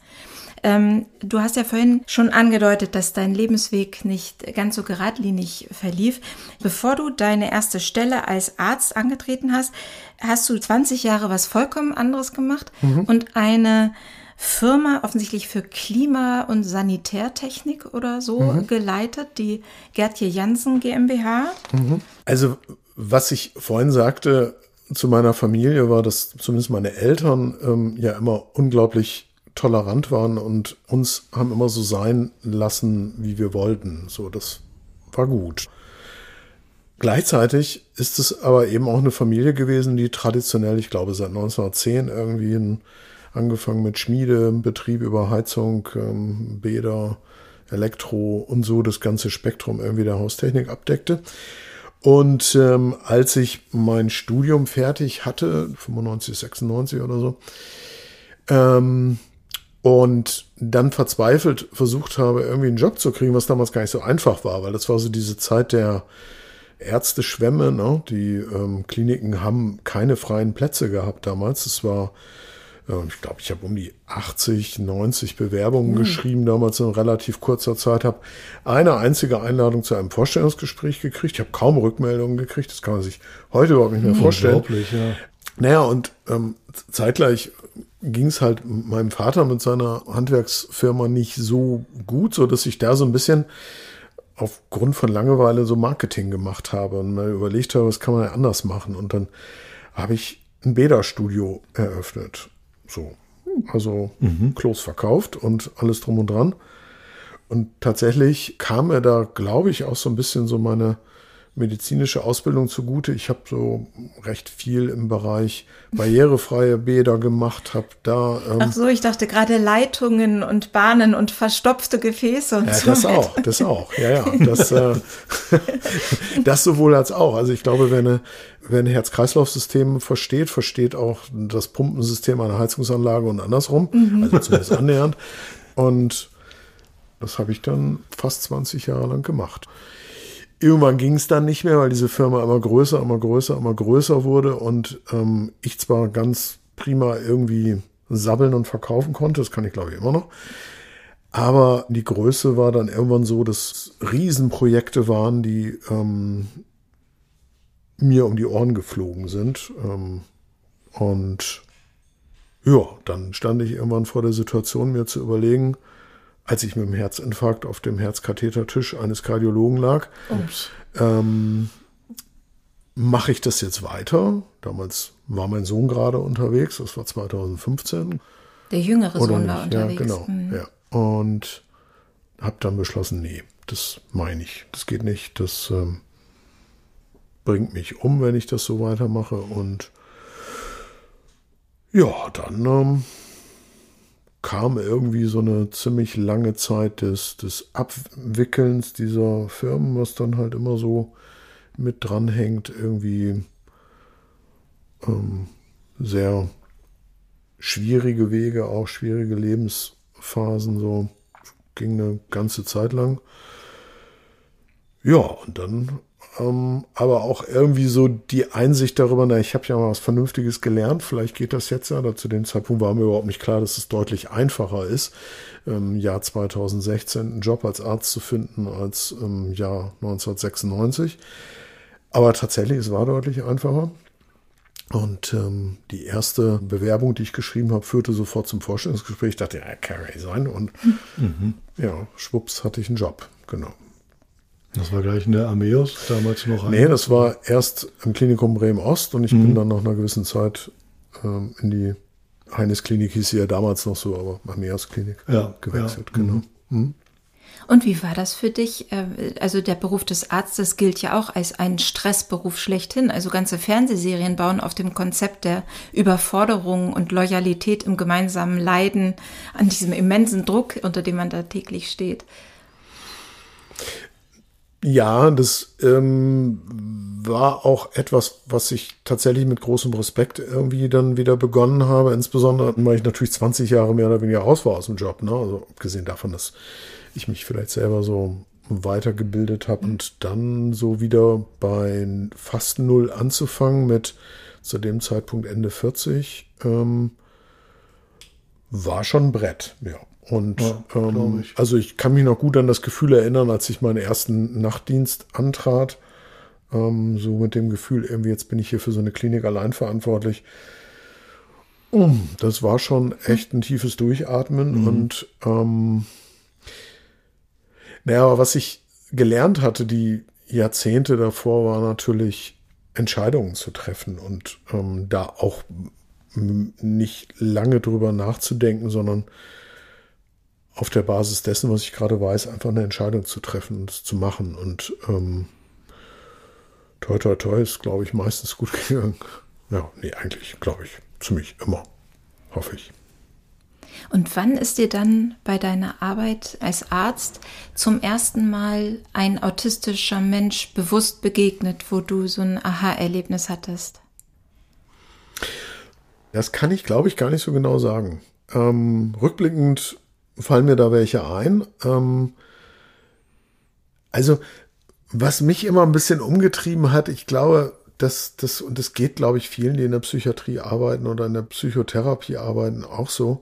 Du hast ja vorhin schon angedeutet, dass dein Lebensweg nicht ganz so geradlinig verlief. Bevor du deine erste Stelle als Arzt angetreten hast, hast du 20 Jahre was vollkommen anderes gemacht und eine Firma offensichtlich für Klima- und Sanitärtechnik oder so geleitet, die Gertje Jansen GmbH. Also was ich vorhin sagte zu meiner Familie war, dass zumindest meine Eltern ja immer unglaublich tolerant waren und uns haben immer so sein lassen, wie wir wollten. So, das war gut. Gleichzeitig ist es aber eben auch eine Familie gewesen, die traditionell, ich glaube seit 1910 irgendwie angefangen mit Schmiedebetrieb über Heizung, Bäder, Elektro und so das ganze Spektrum irgendwie der Haustechnik abdeckte. Und als ich mein Studium fertig hatte, 95, 96 oder so, und dann verzweifelt versucht habe, irgendwie einen Job zu kriegen, was damals gar nicht so einfach war, weil das war so diese Zeit der Ärzteschwemme, ne? Die Kliniken haben keine freien Plätze gehabt damals. Es war, ich glaube, ich habe um die 80, 90 Bewerbungen geschrieben, damals in relativ kurzer Zeit, habe eine einzige Einladung zu einem Vorstellungsgespräch gekriegt. Ich habe kaum Rückmeldungen gekriegt, das kann man sich heute überhaupt nicht mehr vorstellen. Unglaublich, ja. Naja, und zeitgleich ging es halt meinem Vater mit seiner Handwerksfirma nicht so gut, so dass ich da so ein bisschen aufgrund von Langeweile so Marketing gemacht habe und mal überlegt habe, was kann man ja anders machen. Und dann habe ich ein Bäderstudio eröffnet. So, also Klos verkauft und alles drum und dran. Und tatsächlich kam mir da, glaube ich, auch so ein bisschen so meine medizinische Ausbildung zugute. Ich habe so recht viel im Bereich barrierefreie Bäder gemacht, habe da... Ach so, ich dachte gerade Leitungen und Bahnen und verstopfte Gefäße und ja, so. Das auch. Ja. Das sowohl als auch. Also ich glaube, wer ein Herz-Kreislauf-System versteht auch das Pumpensystem einer Heizungsanlage und andersrum. Also zumindest annähernd. Und das habe ich dann fast 20 Jahre lang gemacht. Irgendwann ging es dann nicht mehr, weil diese Firma immer größer wurde und ich zwar ganz prima irgendwie sabbeln und verkaufen konnte, das kann ich glaube ich immer noch, aber die Größe war dann irgendwann so, dass Riesenprojekte waren, die mir um die Ohren geflogen sind und ja, dann stand ich irgendwann vor der Situation, mir zu überlegen, als ich mit dem Herzinfarkt auf dem Herzkathetertisch eines Kardiologen lag, mache ich das jetzt weiter? Damals war mein Sohn gerade unterwegs, das war 2015. Der jüngere Sohn war unterwegs. Ja, genau. Ja. Und habe dann beschlossen, nee, das meine ich, das geht nicht, das bringt mich um, wenn ich das so weitermache. Und ja, dann kam irgendwie so eine ziemlich lange Zeit des Abwickelns dieser Firmen, was dann halt immer so mit dranhängt, irgendwie sehr schwierige Wege, auch schwierige Lebensphasen, so ging eine ganze Zeit lang. Ja, und dann aber auch irgendwie so die Einsicht darüber, ich habe ja mal was Vernünftiges gelernt, vielleicht geht das jetzt ja, zu dem Zeitpunkt war mir überhaupt nicht klar, dass es deutlich einfacher ist, im Jahr 2016 einen Job als Arzt zu finden als im Jahr 1996. Aber tatsächlich, es war deutlich einfacher. Und die erste Bewerbung, die ich geschrieben habe, führte sofort zum Vorstellungsgespräch. Ich dachte, ja, kann ja nicht sein. Und ja, schwupps hatte ich einen Job, genau. Das war gleich in der Ameos, damals noch? Nee, das war erst im Klinikum Bremen-Ost und ich bin dann nach einer gewissen Zeit in die Heines-Klinik, hieß sie ja damals noch so, aber Ameos-Klinik gewechselt, genau. Und wie war das für dich? Also der Beruf des Arztes gilt ja auch als ein Stressberuf schlechthin. Also ganze Fernsehserien bauen auf dem Konzept der Überforderung und Loyalität im gemeinsamen Leiden an diesem immensen Druck, unter dem man da täglich steht. Ja, das war auch etwas, was ich tatsächlich mit großem Respekt irgendwie dann wieder begonnen habe. Insbesondere, weil ich natürlich 20 Jahre mehr oder weniger raus war aus dem Job. Ne? Also abgesehen davon, dass ich mich vielleicht selber so weitergebildet habe und dann so wieder bei fast null anzufangen mit zu dem Zeitpunkt Ende 40, war schon ein Brett, ja. Und also ich kann mich noch gut an das Gefühl erinnern, als ich meinen ersten Nachtdienst antrat, so mit dem Gefühl, irgendwie jetzt bin ich hier für so eine Klinik allein verantwortlich. Das war schon echt ein tiefes Durchatmen und aber was ich gelernt hatte, die Jahrzehnte davor, war natürlich Entscheidungen zu treffen und da auch nicht lange drüber nachzudenken, sondern auf der Basis dessen, was ich gerade weiß, einfach eine Entscheidung zu treffen und zu machen. Und toi, toi, toi ist, glaube ich, meistens gut gegangen. Ja, nee, eigentlich, glaube ich, ziemlich immer, hoffe ich. Und wann ist dir dann bei deiner Arbeit als Arzt zum ersten Mal ein autistischer Mensch bewusst begegnet, wo du so ein Aha-Erlebnis hattest? Das kann ich, glaube ich, gar nicht so genau sagen. Rückblickend fallen mir da welche ein. Also, was mich immer ein bisschen umgetrieben hat, ich glaube, und das geht, glaube ich, vielen, die in der Psychiatrie arbeiten oder in der Psychotherapie arbeiten, auch so,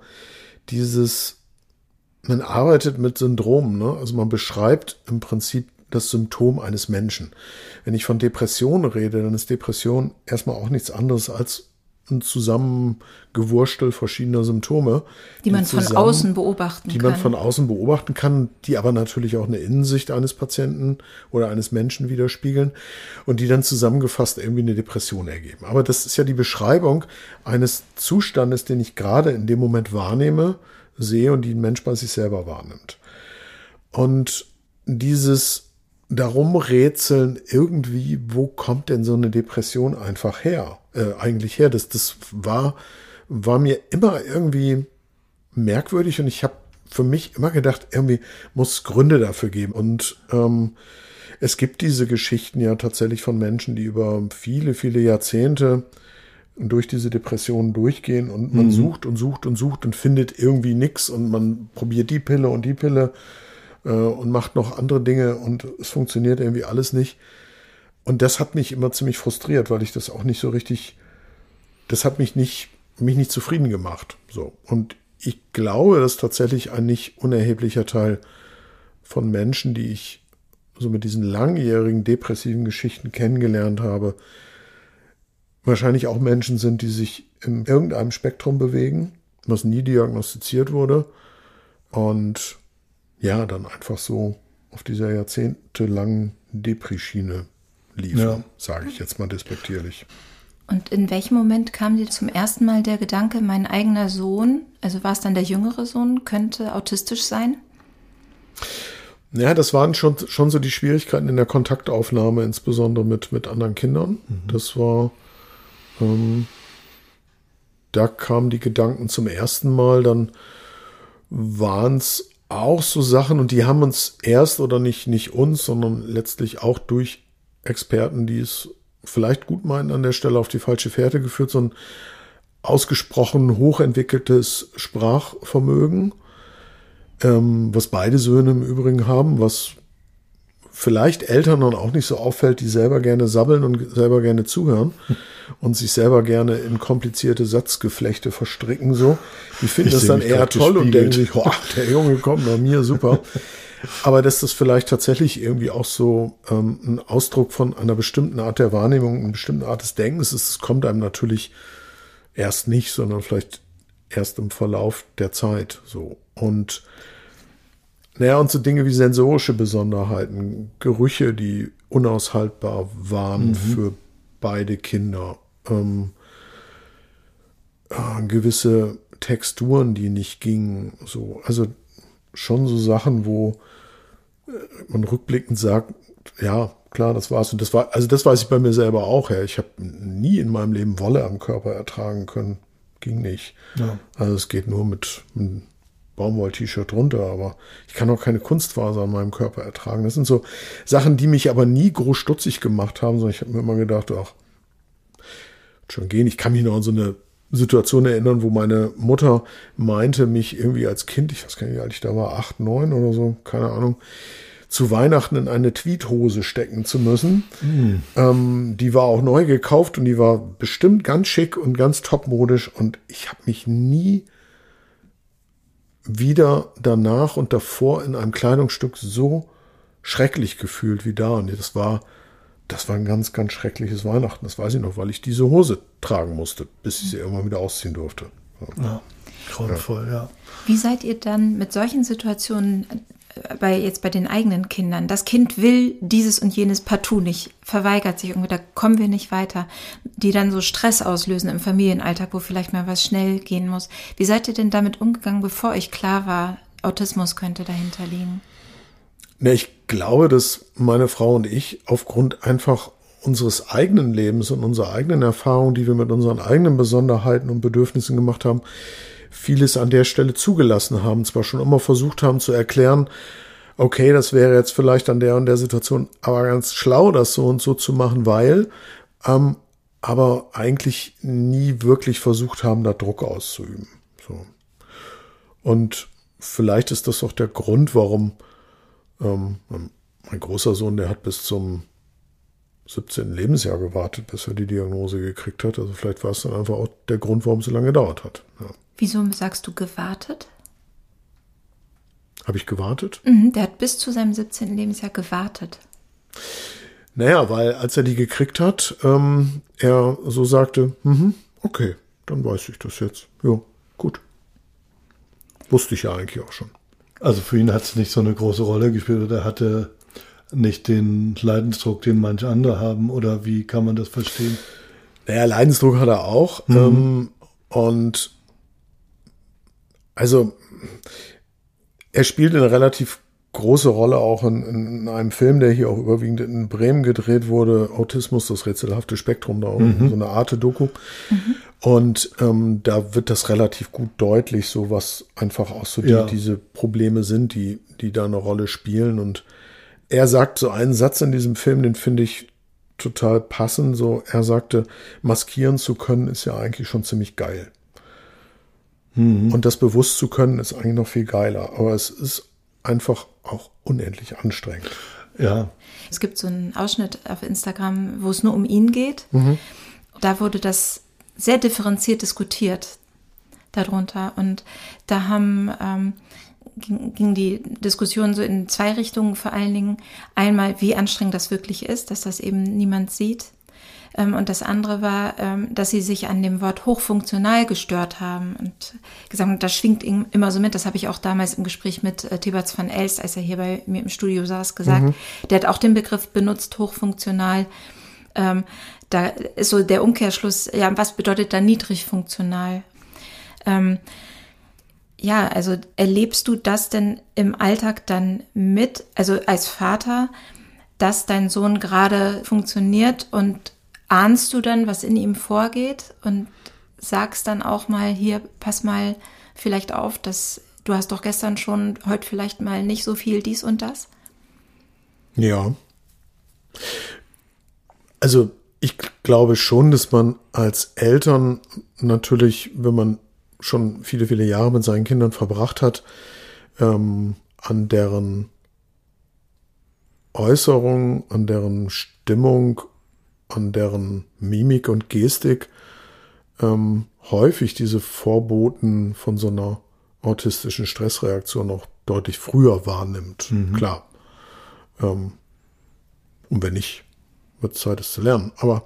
man arbeitet mit Syndromen, ne? Also man beschreibt im Prinzip das Symptom eines Menschen. Wenn ich von Depression rede, dann ist Depression erstmal auch nichts anderes als ein Zusammengewurstel verschiedener Symptome. Die man von außen beobachten kann. Die man von außen beobachten kann, die aber natürlich auch eine Innensicht eines Patienten oder eines Menschen widerspiegeln und die dann zusammengefasst irgendwie eine Depression ergeben. Aber das ist ja die Beschreibung eines Zustandes, den ich gerade in dem Moment wahrnehme, sehe und die ein Mensch bei sich selber wahrnimmt. Und dieses darum rätseln irgendwie, wo kommt denn so eine Depression einfach her? Eigentlich her. Das war mir immer irgendwie merkwürdig und ich habe für mich immer gedacht, irgendwie muss es Gründe dafür geben. Und es gibt diese Geschichten ja tatsächlich von Menschen, die über viele, viele Jahrzehnte durch diese Depressionen durchgehen und man sucht und sucht und sucht und findet irgendwie nichts und man probiert die Pille und und macht noch andere Dinge und es funktioniert irgendwie alles nicht. Und das hat mich immer ziemlich frustriert, weil ich das auch nicht so richtig, das hat mich nicht zufrieden gemacht. So. Und ich glaube, dass tatsächlich ein nicht unerheblicher Teil von Menschen, die ich so mit diesen langjährigen depressiven Geschichten kennengelernt habe, wahrscheinlich auch Menschen sind, die sich in irgendeinem Spektrum bewegen, was nie diagnostiziert wurde und ja, dann einfach so auf dieser jahrzehntelangen Depri-Schiene liefen, sage ich jetzt mal despektierlich. Und in welchem Moment kam dir zum ersten Mal der Gedanke, mein eigener Sohn, also war es dann der jüngere Sohn, könnte autistisch sein? Ja, das waren schon so die Schwierigkeiten in der Kontaktaufnahme, insbesondere mit anderen Kindern. Das war, da kamen die Gedanken zum ersten Mal, dann waren es auch so Sachen und die haben uns erst oder nicht uns, sondern letztlich auch durch Experten, die es vielleicht gut meinen, an der Stelle auf die falsche Fährte geführt, so ein ausgesprochen hochentwickeltes Sprachvermögen, was beide Söhne im Übrigen haben, was vielleicht Eltern dann auch nicht so auffällt, die selber gerne sabbeln und selber gerne zuhören und sich selber gerne in komplizierte Satzgeflechte verstricken. So. Die finden das dann eher toll und denken sich, der Junge kommt nach mir, super. Aber dass das vielleicht tatsächlich irgendwie auch so ein Ausdruck von einer bestimmten Art der Wahrnehmung, einer bestimmten Art des Denkens ist, es kommt einem natürlich erst nicht, sondern vielleicht erst im Verlauf der Zeit. So. Und und so Dinge wie sensorische Besonderheiten, Gerüche, die unaushaltbar waren für beide Kinder, gewisse Texturen, die nicht gingen, so, also schon so Sachen, wo man rückblickend sagt, ja, klar, das war's. Und das weiß ich bei mir selber auch, ja. Ich habe nie in meinem Leben Wolle am Körper ertragen können. Ging nicht. Ja. Also es geht nur mit einem Baumwoll-T-Shirt drunter, aber ich kann auch keine Kunstfaser an meinem Körper ertragen. Das sind so Sachen, die mich aber nie groß stutzig gemacht haben, sondern ich habe mir immer gedacht, ach, schon gehen. Ich kann mich noch an so eine Situation erinnern, wo meine Mutter meinte, mich irgendwie als Kind, ich weiß gar nicht, wie alt ich da war, 8, 9 oder so, keine Ahnung, zu Weihnachten in eine Tweethose stecken zu müssen. Die war auch neu gekauft und die war bestimmt ganz schick und ganz topmodisch und ich habe mich nie wieder danach und davor in einem Kleidungsstück so schrecklich gefühlt wie da. Und das war ein ganz, ganz schreckliches Weihnachten. Das weiß ich noch, weil ich diese Hose tragen musste, bis ich sie irgendwann wieder ausziehen durfte. Ja, grauenvoll, ja. Wie seid ihr dann mit solchen Situationen bei den eigenen Kindern? Das Kind will dieses und jenes partout nicht, verweigert sich irgendwie, da kommen wir nicht weiter, die dann so Stress auslösen im Familienalltag, wo vielleicht mal was schnell gehen muss. Wie seid ihr denn damit umgegangen, bevor euch klar war, Autismus könnte dahinter liegen? Ne, ich glaube, dass meine Frau und ich aufgrund einfach unseres eigenen Lebens und unserer eigenen Erfahrung, die wir mit unseren eigenen Besonderheiten und Bedürfnissen gemacht haben, vieles an der Stelle zugelassen haben. Zwar schon immer versucht haben zu erklären, okay, das wäre jetzt vielleicht an der und der Situation aber ganz schlau, das so und so zu machen, weil, aber eigentlich nie wirklich versucht haben, da Druck auszuüben. So. Und vielleicht ist das auch der Grund, warum mein großer Sohn, der hat bis zum 17. Lebensjahr gewartet, bis er die Diagnose gekriegt hat. Also vielleicht war es dann einfach auch der Grund, warum es so lange gedauert hat. Ja. Wieso sagst du gewartet? Habe ich gewartet? Der hat bis zu seinem 17. Lebensjahr gewartet. Naja, weil als er die gekriegt hat, er so sagte, okay, dann weiß ich das jetzt. Ja, gut. Wusste ich ja eigentlich auch schon. Also für ihn hat es nicht so eine große Rolle gespielt, oder er hatte nicht den Leidensdruck, den manche andere haben, oder wie kann man das verstehen? Naja, Leidensdruck hat er auch. Und also er spielt eine relativ große Rolle auch in einem Film, der hier auch überwiegend in Bremen gedreht wurde, Autismus, das rätselhafte Spektrum, da so eine Arte-Doku. Und da wird das relativ gut deutlich, so was einfach auch so diese Probleme sind, die da eine Rolle spielen. Und er sagt so einen Satz in diesem Film, den finde ich total passend. So, er sagte, maskieren zu können ist ja eigentlich schon ziemlich geil. Und das bewusst zu können ist eigentlich noch viel geiler. Aber es ist einfach auch unendlich anstrengend. Ja. Es gibt so einen Ausschnitt auf Instagram, wo es nur um ihn geht. Da wurde das sehr differenziert diskutiert darunter. Und da ging die Diskussion so in zwei Richtungen, vor allen Dingen einmal, wie anstrengend das wirklich ist, dass das eben niemand sieht. Und das andere war, dass sie sich an dem Wort hochfunktional gestört haben und gesagt haben, das schwingt immer so mit. Das habe ich auch damals im Gespräch mit Thebats van Elst, als er hier bei mir im Studio saß, gesagt. Der hat auch den Begriff benutzt, hochfunktional. Da ist so der Umkehrschluss, ja, was bedeutet da niedrig funktional? Ja, also erlebst du das denn im Alltag dann mit, also als Vater, dass dein Sohn gerade funktioniert, und ahnst du dann, was in ihm vorgeht und sagst dann auch mal, hier, pass mal vielleicht auf, dass du hast doch gestern schon, heute vielleicht mal nicht so viel dies und das? Ja. Also ich glaube schon, dass man als Eltern natürlich, wenn man schon viele, viele Jahre mit seinen Kindern verbracht hat, an deren Äußerung, an deren Stimmung, an deren Mimik und Gestik häufig diese Vorboten von so einer autistischen Stressreaktion auch deutlich früher wahrnimmt. Klar. Und wenn nicht, wird es Zeit, es zu lernen. Aber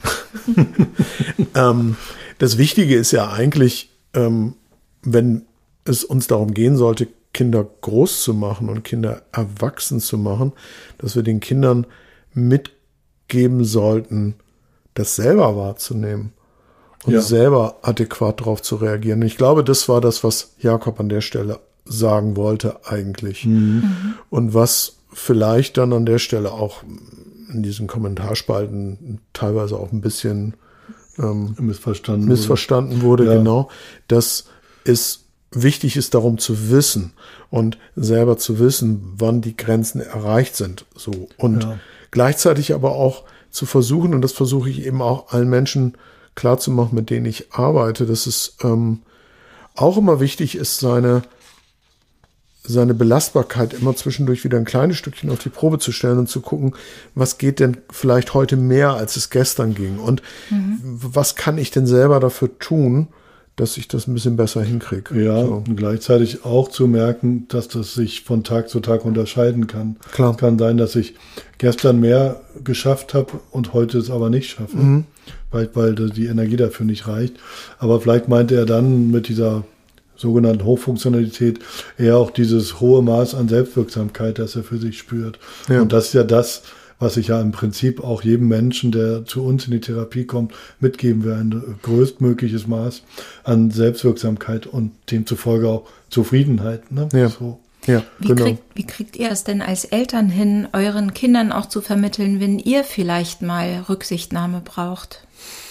das Wichtige ist ja eigentlich, wenn es uns darum gehen sollte, Kinder groß zu machen und Kinder erwachsen zu machen, dass wir den Kindern mitgeben sollten, das selber wahrzunehmen und selber adäquat darauf zu reagieren. Und ich glaube, das war das, was Jakob an der Stelle sagen wollte eigentlich. Und was vielleicht dann an der Stelle auch in diesen Kommentarspalten teilweise auch ein bisschen missverstanden wurde, genau, dass es wichtig ist, darum zu wissen und selber zu wissen, wann die Grenzen erreicht sind. So. Und gleichzeitig aber auch zu versuchen, und das versuche ich eben auch allen Menschen klarzumachen, mit denen ich arbeite, dass es auch immer wichtig ist, seine Belastbarkeit immer zwischendurch wieder ein kleines Stückchen auf die Probe zu stellen und zu gucken, was geht denn vielleicht heute mehr, als es gestern ging, und was kann ich denn selber dafür tun, dass ich das ein bisschen besser hinkriege. Ja, so. Und gleichzeitig auch zu merken, dass das sich von Tag zu Tag unterscheiden kann. Klar. Es kann sein, dass ich gestern mehr geschafft habe und heute es aber nicht schaffe, weil die Energie dafür nicht reicht. Aber vielleicht meinte er dann mit dieser sogenannten Hochfunktionalität eher auch dieses hohe Maß an Selbstwirksamkeit, das er für sich spürt. Ja. Und das ist ja das, was ich ja im Prinzip auch jedem Menschen, der zu uns in die Therapie kommt, mitgeben will, ein größtmögliches Maß an Selbstwirksamkeit und demzufolge auch Zufriedenheit. Ne? Ja. So. Ja, genau. Wie kriegt ihr das denn als Eltern hin, euren Kindern auch zu vermitteln, wenn ihr vielleicht mal Rücksichtnahme braucht?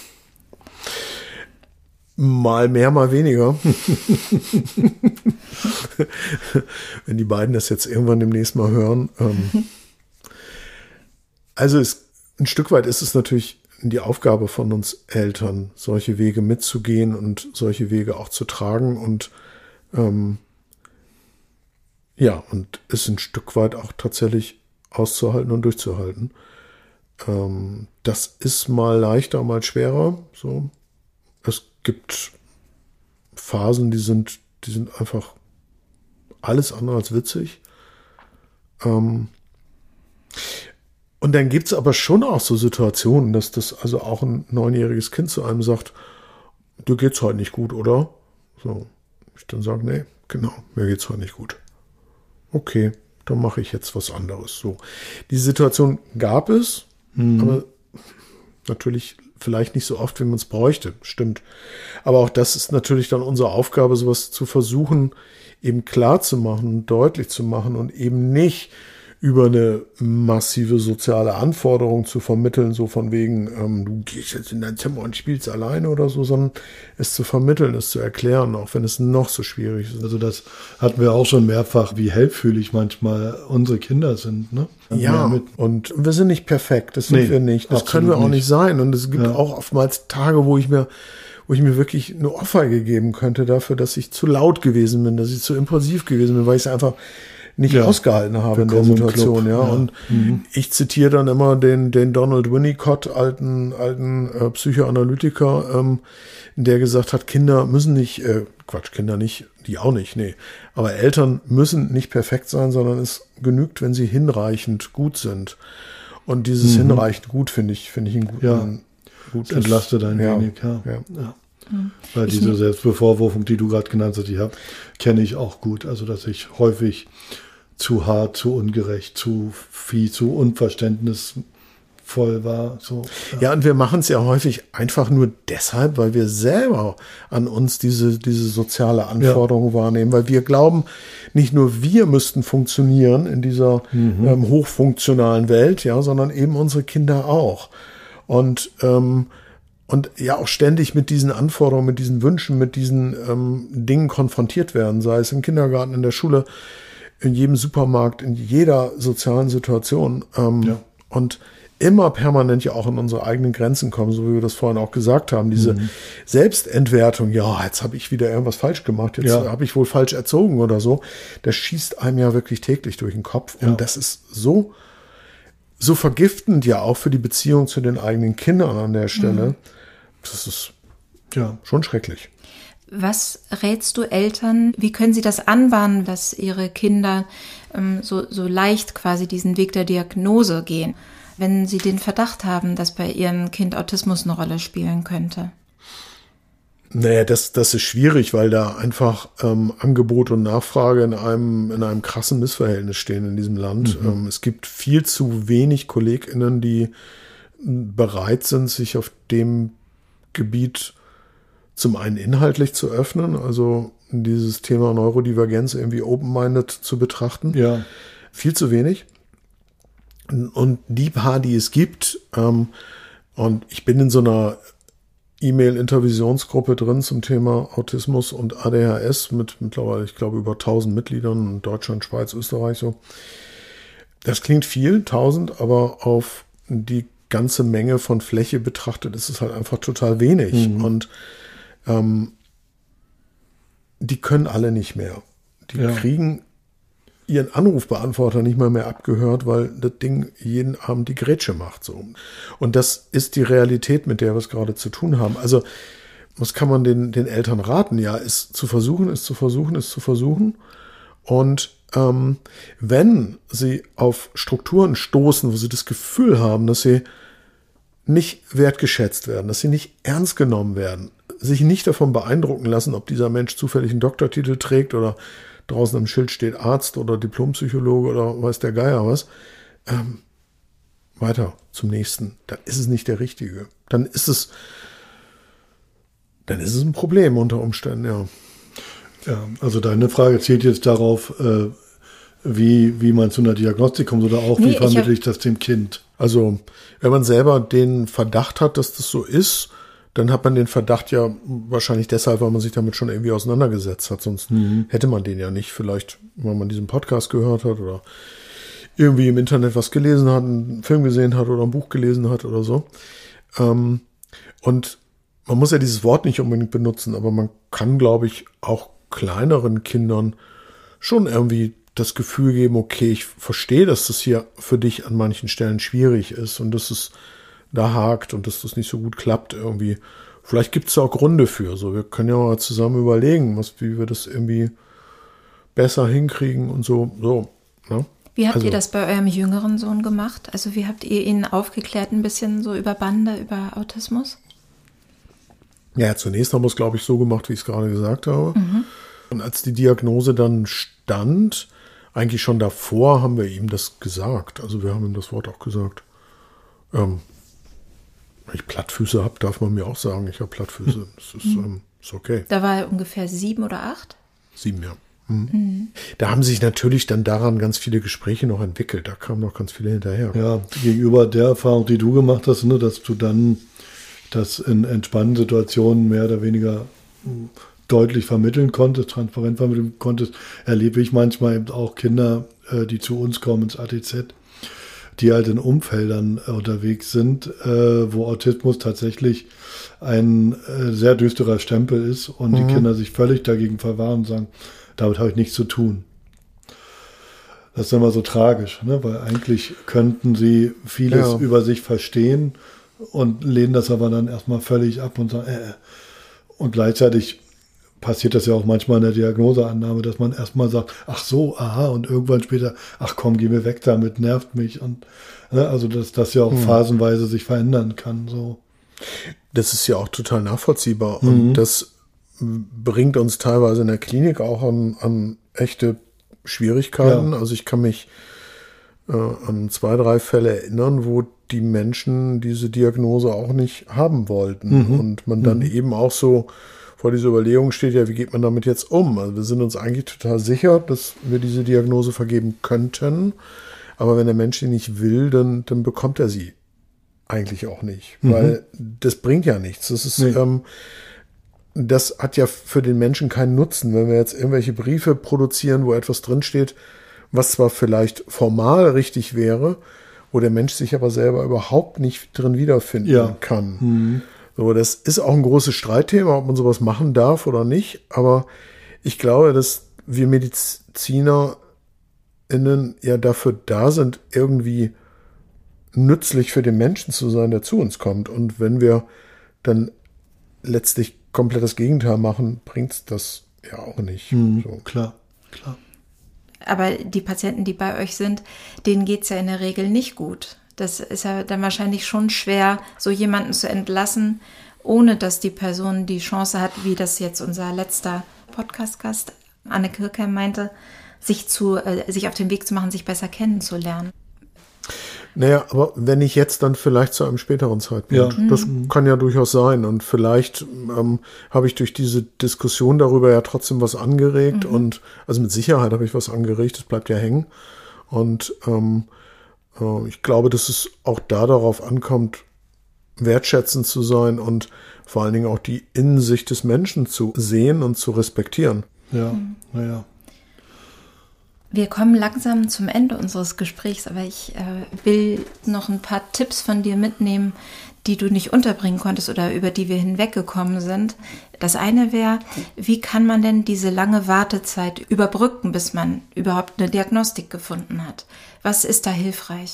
Mal mehr, mal weniger. Wenn die beiden das jetzt irgendwann demnächst mal hören. Also ein Stück weit ist es natürlich die Aufgabe von uns Eltern, solche Wege mitzugehen und solche Wege auch zu tragen und und es ein Stück weit auch tatsächlich auszuhalten und durchzuhalten. Das ist mal leichter, mal schwerer. So. Es gibt Phasen, die sind einfach alles andere als witzig. Und dann gibt es aber schon auch so Situationen, dass das also auch ein 9-jähriges Kind zu einem sagt, dir geht's heute nicht gut, oder? So. Ich dann sage, nee, genau, mir geht's heute nicht gut. Okay, dann mache ich jetzt was anderes. So. Diese Situation gab es, aber natürlich vielleicht nicht so oft, wie man es bräuchte. Stimmt. Aber auch das ist natürlich dann unsere Aufgabe, sowas zu versuchen, eben klar zu machen, deutlich zu machen und eben nicht über eine massive soziale Anforderung zu vermitteln, so von wegen, du gehst jetzt in dein Zimmer und spielst alleine oder so, sondern es zu vermitteln, es zu erklären, auch wenn es noch so schwierig ist. Also das hatten wir auch schon mehrfach, wie helpfühlig manchmal unsere Kinder sind. Ne? Ja, und wir sind nicht perfekt, das sind wir nicht, das können wir auch nicht sein. Und es gibt auch oftmals Tage, wo ich mir wirklich eine Ohrfeige geben könnte dafür, dass ich zu laut gewesen bin, dass ich zu impulsiv gewesen bin, weil ich es einfach nicht ausgehalten habe in der Situation. Ja. Und ich zitiere dann immer den Donald Winnicott, alten Psychoanalytiker, der gesagt hat, Kinder müssen nicht, Kinder nicht, die auch nicht, nee. Aber Eltern müssen nicht perfekt sein, sondern es genügt, wenn sie hinreichend gut sind. Und dieses hinreichend gut finde ich einen guten. Das entlastet ein wenig, ja. Weil diese Selbstbevorwurfung, die du gerade genannt hast, kenne ich auch gut. Also, dass ich häufig zu hart, zu ungerecht, zu viel, zu unverständnisvoll war. So, ja, und wir machen es ja häufig einfach nur deshalb, weil wir selber an uns diese soziale Anforderung wahrnehmen, weil wir glauben, nicht nur wir müssten funktionieren in dieser hochfunktionalen Welt, ja, sondern eben unsere Kinder auch. Und ja auch ständig mit diesen Anforderungen, mit diesen Wünschen, mit diesen Dingen konfrontiert werden, sei es im Kindergarten, in der Schule, in jedem Supermarkt, in jeder sozialen Situation und immer permanent ja auch in unsere eigenen Grenzen kommen, so wie wir das vorhin auch gesagt haben, diese Selbstentwertung, ja, jetzt habe ich wieder irgendwas falsch gemacht, jetzt habe ich wohl falsch erzogen oder so, das schießt einem ja wirklich täglich durch den Kopf und das ist so vergiftend ja auch für die Beziehung zu den eigenen Kindern an der Stelle. Das ist schon schrecklich. Was rätst du Eltern? Wie können sie das anbahnen, dass ihre Kinder so leicht quasi diesen Weg der Diagnose gehen, wenn sie den Verdacht haben, dass bei ihrem Kind Autismus eine Rolle spielen könnte? Naja, das ist schwierig, weil da einfach Angebot und Nachfrage in einem krassen Missverhältnis stehen in diesem Land. Es gibt viel zu wenig KollegInnen, die bereit sind, sich auf dem Gebiet zum einen inhaltlich zu öffnen, also dieses Thema Neurodivergenz irgendwie open-minded zu betrachten. Ja. Viel zu wenig. Und die paar, die es gibt, und ich bin in so einer E-Mail-Intervisionsgruppe drin zum Thema Autismus und ADHS mit mittlerweile, ich glaube, über 1000 Mitgliedern in Deutschland, Schweiz, Österreich so. Das klingt viel, 1000, aber auf die ganze Menge von Fläche betrachtet ist es halt einfach total wenig. Und die können alle nicht mehr. Die kriegen ihren Anrufbeantworter nicht mal mehr abgehört, weil das Ding jeden Abend die Grätsche macht. So. Und das ist die Realität, mit der wir es gerade zu tun haben. Also was kann man den Eltern raten? Ja, ist zu versuchen. Und wenn sie auf Strukturen stoßen, wo sie das Gefühl haben, dass sie nicht wertgeschätzt werden, dass sie nicht ernst genommen werden, sich nicht davon beeindrucken lassen, ob dieser Mensch zufällig einen Doktortitel trägt oder draußen am Schild steht Arzt oder Diplompsychologe oder weiß der Geier was, weiter zum nächsten, dann ist es nicht der richtige. Dann ist es ein Problem unter Umständen, ja. Ja, also deine Frage zielt jetzt darauf, wie man zu einer Diagnostik kommt oder auch, wie vermittle ich das dem Kind? Also, wenn man selber den Verdacht hat, dass das so ist, dann hat man den Verdacht ja wahrscheinlich deshalb, weil man sich damit schon irgendwie auseinandergesetzt hat. Sonst hätte man den ja nicht. Vielleicht, weil man diesen Podcast gehört hat oder irgendwie im Internet was gelesen hat, einen Film gesehen hat oder ein Buch gelesen hat oder so. Und man muss ja dieses Wort nicht unbedingt benutzen, aber man kann, glaube ich, auch kleineren Kindern schon irgendwie das Gefühl geben, okay, ich verstehe, dass das hier für dich an manchen Stellen schwierig ist und dass es da hakt und dass das nicht so gut klappt irgendwie. Vielleicht gibt es da auch Gründe für. So, wir können ja mal zusammen überlegen, wie wir das irgendwie besser hinkriegen und so. Ne? Wie habt ihr das bei eurem jüngeren Sohn gemacht? Also wie habt ihr ihn aufgeklärt ein bisschen so über Bande, über Autismus? Ja, zunächst haben wir es, glaube ich, so gemacht, wie ich es gerade gesagt habe. Und als die Diagnose dann stand, eigentlich schon davor, haben wir ihm das gesagt. Also wir haben ihm das Wort auch gesagt. Wenn ich Plattfüße habe, darf man mir auch sagen, ich habe Plattfüße. Das ist okay. Da war er ungefähr 7 oder 8? 7, ja. Da haben sich natürlich dann daran ganz viele Gespräche noch entwickelt. Da kamen noch ganz viele hinterher. Ja, gegenüber der Erfahrung, die du gemacht hast, ne, dass du dann das in entspannten Situationen mehr oder weniger deutlich vermitteln konntest, transparent vermitteln konntest, erlebe ich manchmal eben auch Kinder, die zu uns kommen ins ATZ, die halt in Umfeldern unterwegs sind, wo Autismus tatsächlich ein sehr düsterer Stempel ist und die Kinder sich völlig dagegen verwahren und sagen, damit habe ich nichts zu tun. Das ist immer so tragisch, ne? Weil eigentlich könnten sie vieles über sich verstehen und lehnen das aber dann erstmal völlig ab und sagen, Und gleichzeitig passiert das ja auch manchmal in der Diagnoseannahme, dass man erstmal sagt, ach so, aha, und irgendwann später, ach komm, geh mir weg damit, nervt mich. Und also dass das ja auch phasenweise sich verändern kann. So. Das ist ja auch total nachvollziehbar. Und das bringt uns teilweise in der Klinik auch an echte Schwierigkeiten. Ja. Also ich kann mich an 2, 3 Fälle erinnern, wo die Menschen diese Diagnose auch nicht haben wollten. Und man dann eben auch so vor dieser Überlegung steht, ja, wie geht man damit jetzt um? Also wir sind uns eigentlich total sicher, dass wir diese Diagnose vergeben könnten. Aber wenn der Mensch sie nicht will, dann bekommt er sie eigentlich auch nicht. Weil das bringt ja nichts. Das ist, das hat ja für den Menschen keinen Nutzen. Wenn wir jetzt irgendwelche Briefe produzieren, wo etwas drinsteht, was zwar vielleicht formal richtig wäre, wo der Mensch sich aber selber überhaupt nicht drin wiederfinden kann. So, das ist auch ein großes Streitthema, ob man sowas machen darf oder nicht. Aber ich glaube, dass wir MedizinerInnen ja dafür da sind, irgendwie nützlich für den Menschen zu sein, der zu uns kommt. Und wenn wir dann letztlich komplett das Gegenteil machen, bringt das ja auch nicht. So. Klar. Aber die Patienten, die bei euch sind, denen geht's ja in der Regel nicht gut. Das ist ja dann wahrscheinlich schon schwer, so jemanden zu entlassen, ohne dass die Person die Chance hat, wie das jetzt unser letzter Podcast-Gast Anne Kirchheim meinte, sich auf den Weg zu machen, sich besser kennenzulernen. Naja, aber wenn nicht jetzt, dann vielleicht zu einem späteren Zeitpunkt. Ja. Das kann ja durchaus sein. Und vielleicht habe ich durch diese Diskussion darüber ja trotzdem was angeregt. Und also mit Sicherheit habe ich was angeregt. Das bleibt ja hängen. Und ich glaube, dass es auch da darauf ankommt, wertschätzend zu sein und vor allen Dingen auch die Innensicht des Menschen zu sehen und zu respektieren. Ja, naja. Wir kommen langsam zum Ende unseres Gesprächs, aber ich will noch ein paar Tipps von dir mitnehmen, die du nicht unterbringen konntest oder über die wir hinweggekommen sind. Das eine wäre, wie kann man denn diese lange Wartezeit überbrücken, bis man überhaupt eine Diagnostik gefunden hat? Was ist da hilfreich?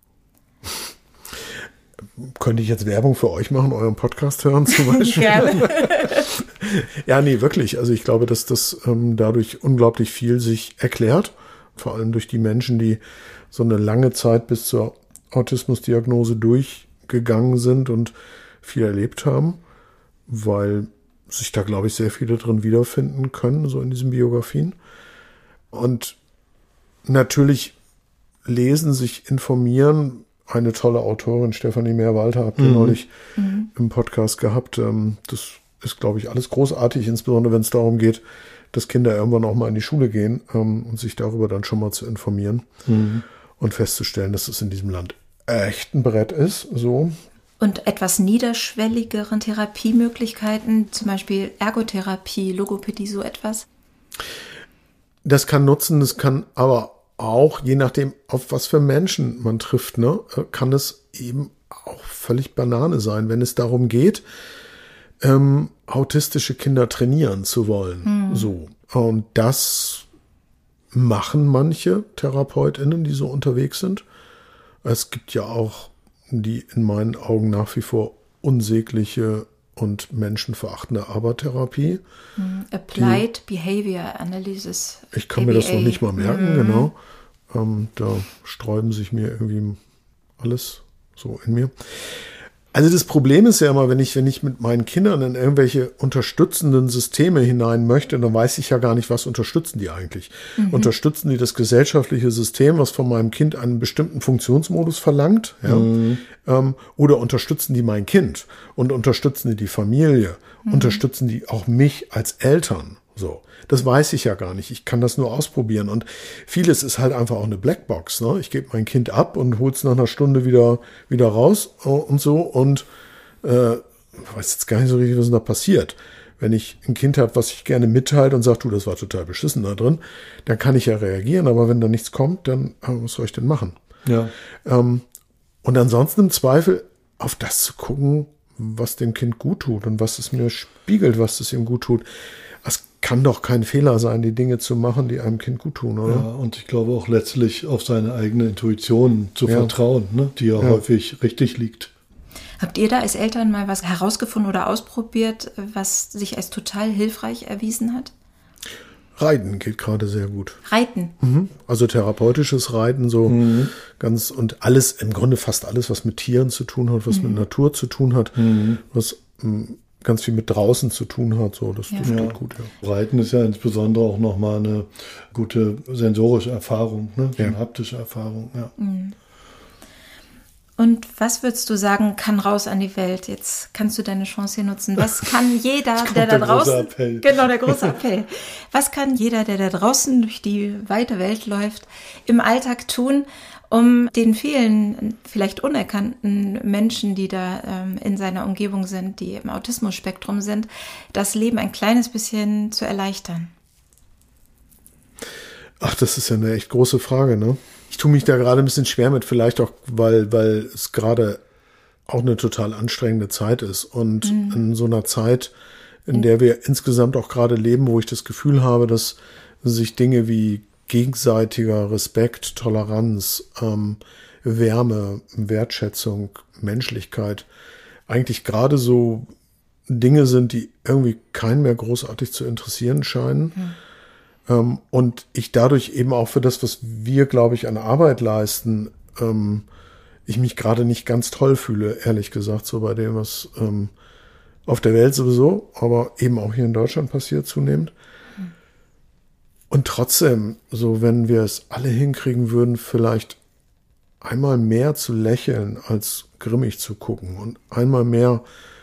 Könnte ich jetzt Werbung für euch machen, euren Podcast hören zum Beispiel? Gerne. Ja, nee, wirklich. Also ich glaube, dass das dadurch unglaublich viel sich erklärt. Vor allem durch die Menschen, die so eine lange Zeit bis zur Autismusdiagnose durchgegangen sind und viel erlebt haben, weil sich da, glaube ich, sehr viele drin wiederfinden können, so in diesen Biografien. Und natürlich lesen, sich informieren, eine tolle Autorin, Stefanie Meyer-Walter, habt ihr neulich im Podcast gehabt. Das ist, glaube ich, alles großartig, insbesondere wenn es darum geht, dass Kinder irgendwann auch mal in die Schule gehen und sich darüber dann schon mal zu informieren und festzustellen, dass es in diesem Land echt ein Brett ist. So. Und etwas niederschwelligeren Therapiemöglichkeiten, zum Beispiel Ergotherapie, Logopädie, so etwas? Das kann nutzen, das kann aber auch, je nachdem, auf was für Menschen man trifft, ne, kann es eben auch völlig Banane sein, wenn es darum geht, autistische Kinder trainieren zu wollen. So. Und das machen manche TherapeutInnen, die so unterwegs sind. Es gibt ja auch die in meinen Augen nach wie vor unsägliche und menschenverachtende Abertherapie. Applied Behavior Analysis. Ich kann mir das noch nicht mal merken, genau. Da sträuben sich mir irgendwie alles so in mir. Also das Problem ist ja immer, wenn ich mit meinen Kindern in irgendwelche unterstützenden Systeme hinein möchte, dann weiß ich ja gar nicht, was unterstützen die eigentlich. Unterstützen die das gesellschaftliche System, was von meinem Kind einen bestimmten Funktionsmodus verlangt? Ja? Oder unterstützen die mein Kind? Und unterstützen die Familie? Unterstützen die auch mich als Eltern? So. Das weiß ich ja gar nicht. Ich kann das nur ausprobieren. Und vieles ist halt einfach auch eine Blackbox. Ne? Ich gebe mein Kind ab und hole es nach einer Stunde wieder raus und so. Und weiß jetzt gar nicht so richtig, was da passiert. Wenn ich ein Kind habe, was ich gerne mitteilt und sagt, du, das war total beschissen da drin, dann kann ich ja reagieren. Aber wenn da nichts kommt, dann was soll ich denn machen? Ja. Und ansonsten im Zweifel auf das zu gucken, was dem Kind gut tut und was es mir spiegelt, was es ihm gut tut. Es kann doch kein Fehler sein, die Dinge zu machen, die einem Kind gut tun, oder? Ja, und ich glaube auch letztlich auf seine eigene Intuition zu vertrauen, ne? Die ja häufig richtig liegt. Habt ihr da als Eltern mal was herausgefunden oder ausprobiert, was sich als total hilfreich erwiesen hat? Reiten geht gerade sehr gut. Reiten? Also therapeutisches Reiten, so ganz und alles, im Grunde fast alles, was mit Tieren zu tun hat, was mit Natur zu tun hat, was ganz viel mit draußen zu tun hat, so, das geht gut, ja. Reiten ist ja insbesondere auch nochmal eine gute sensorische Erfahrung, ne? Eine haptische Erfahrung, ja. Und was würdest du sagen, kann raus an die Welt? Jetzt kannst du deine Chance hier nutzen. Was kann jeder, der da draußen... Genau, der große Appell. Was kann jeder, der da draußen durch die weite Welt läuft, im Alltag tun, um den vielen, vielleicht unerkannten Menschen, die da in seiner Umgebung sind, die im Autismus-Spektrum sind, das Leben ein kleines bisschen zu erleichtern? Ach, das ist ja eine echt große Frage, ne? Ich tue mich da gerade ein bisschen schwer mit, vielleicht auch, weil es gerade auch eine total anstrengende Zeit ist. Und in so einer Zeit, in der wir insgesamt auch gerade leben, wo ich das Gefühl habe, dass sich Dinge wie gegenseitiger Respekt, Toleranz, Wärme, Wertschätzung, Menschlichkeit eigentlich gerade so Dinge sind, die irgendwie keinen mehr großartig zu interessieren scheinen. Und ich dadurch eben auch für das, was wir, glaube ich, an Arbeit leisten, ich mich gerade nicht ganz toll fühle, ehrlich gesagt, so bei dem, was auf der Welt sowieso, aber eben auch hier in Deutschland passiert zunehmend. Und trotzdem, so wenn wir es alle hinkriegen würden, vielleicht einmal mehr zu lächeln, als grimmig zu gucken und einmal mehr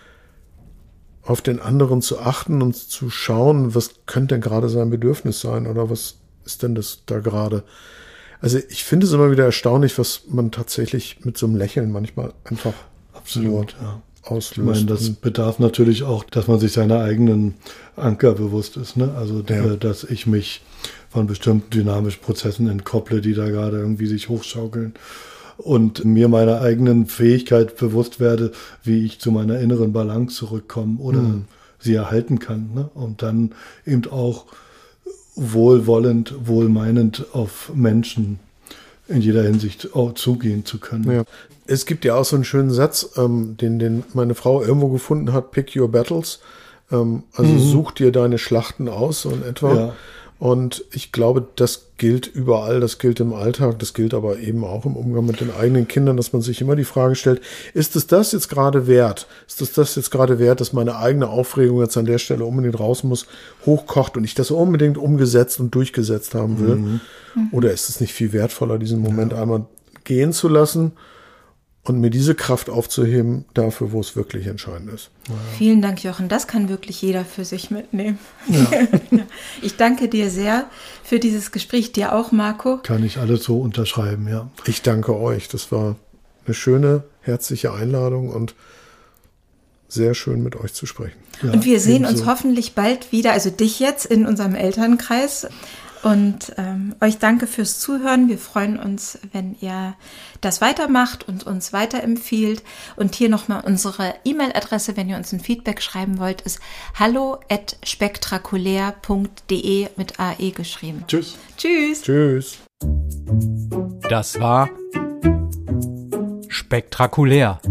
auf den anderen zu achten und zu schauen, was könnte denn gerade sein Bedürfnis sein oder was ist denn das da gerade? Also ich finde es immer wieder erstaunlich, was man tatsächlich mit so einem Lächeln manchmal einfach absolut auslöst. Ich meine, das bedarf natürlich auch, dass man sich seiner eigenen Anker bewusst ist, ne? Also dass ich mich von bestimmten dynamischen Prozessen entkopple, die da gerade irgendwie sich hochschaukeln. Und mir meiner eigenen Fähigkeit bewusst werde, wie ich zu meiner inneren Balance zurückkomme oder sie erhalten kann. Ne? Und dann eben auch wohlwollend, wohlmeinend auf Menschen in jeder Hinsicht auch zugehen zu können. Ja. Es gibt ja auch so einen schönen Satz, den meine Frau irgendwo gefunden hat, pick your battles. Also such dir deine Schlachten aus, so in etwa. Ja. Und ich glaube, das gilt überall, das gilt im Alltag, das gilt aber eben auch im Umgang mit den eigenen Kindern, dass man sich immer die Frage stellt, ist es das jetzt gerade wert? Ist es das jetzt gerade wert, dass meine eigene Aufregung jetzt an der Stelle unbedingt raus muss, hochkocht und ich das unbedingt umgesetzt und durchgesetzt haben will? Oder ist es nicht viel wertvoller, diesen Moment einmal gehen zu lassen und mir diese Kraft aufzuheben dafür, wo es wirklich entscheidend ist. Ja. Vielen Dank, Jochen. Das kann wirklich jeder für sich mitnehmen. Ja. Ich danke dir sehr für dieses Gespräch. Dir auch, Marco. Kann ich alles so unterschreiben, ja. Ich danke euch. Das war eine schöne, herzliche Einladung und sehr schön, mit euch zu sprechen. Ja, und wir sehen uns hoffentlich bald wieder, also dich jetzt in unserem Elternkreis. Und euch danke fürs Zuhören. Wir freuen uns, wenn ihr das weitermacht und uns weiterempfiehlt. Und hier nochmal unsere E-Mail-Adresse, wenn ihr uns ein Feedback schreiben wollt, ist hallo@spektrakulär.de mit AE geschrieben. Tschüss. Tschüss. Tschüss. Das war Spektrakulär.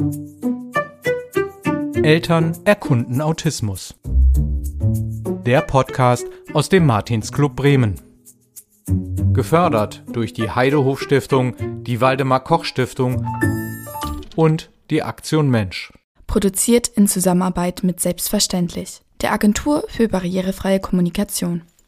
Eltern erkunden Autismus. Der Podcast aus dem Martinsclub Bremen. Gefördert durch die Heidehof Stiftung, die Waldemar Koch Stiftung und die Aktion Mensch. Produziert in Zusammenarbeit mit Selbstverständlich, der Agentur für barrierefreie Kommunikation.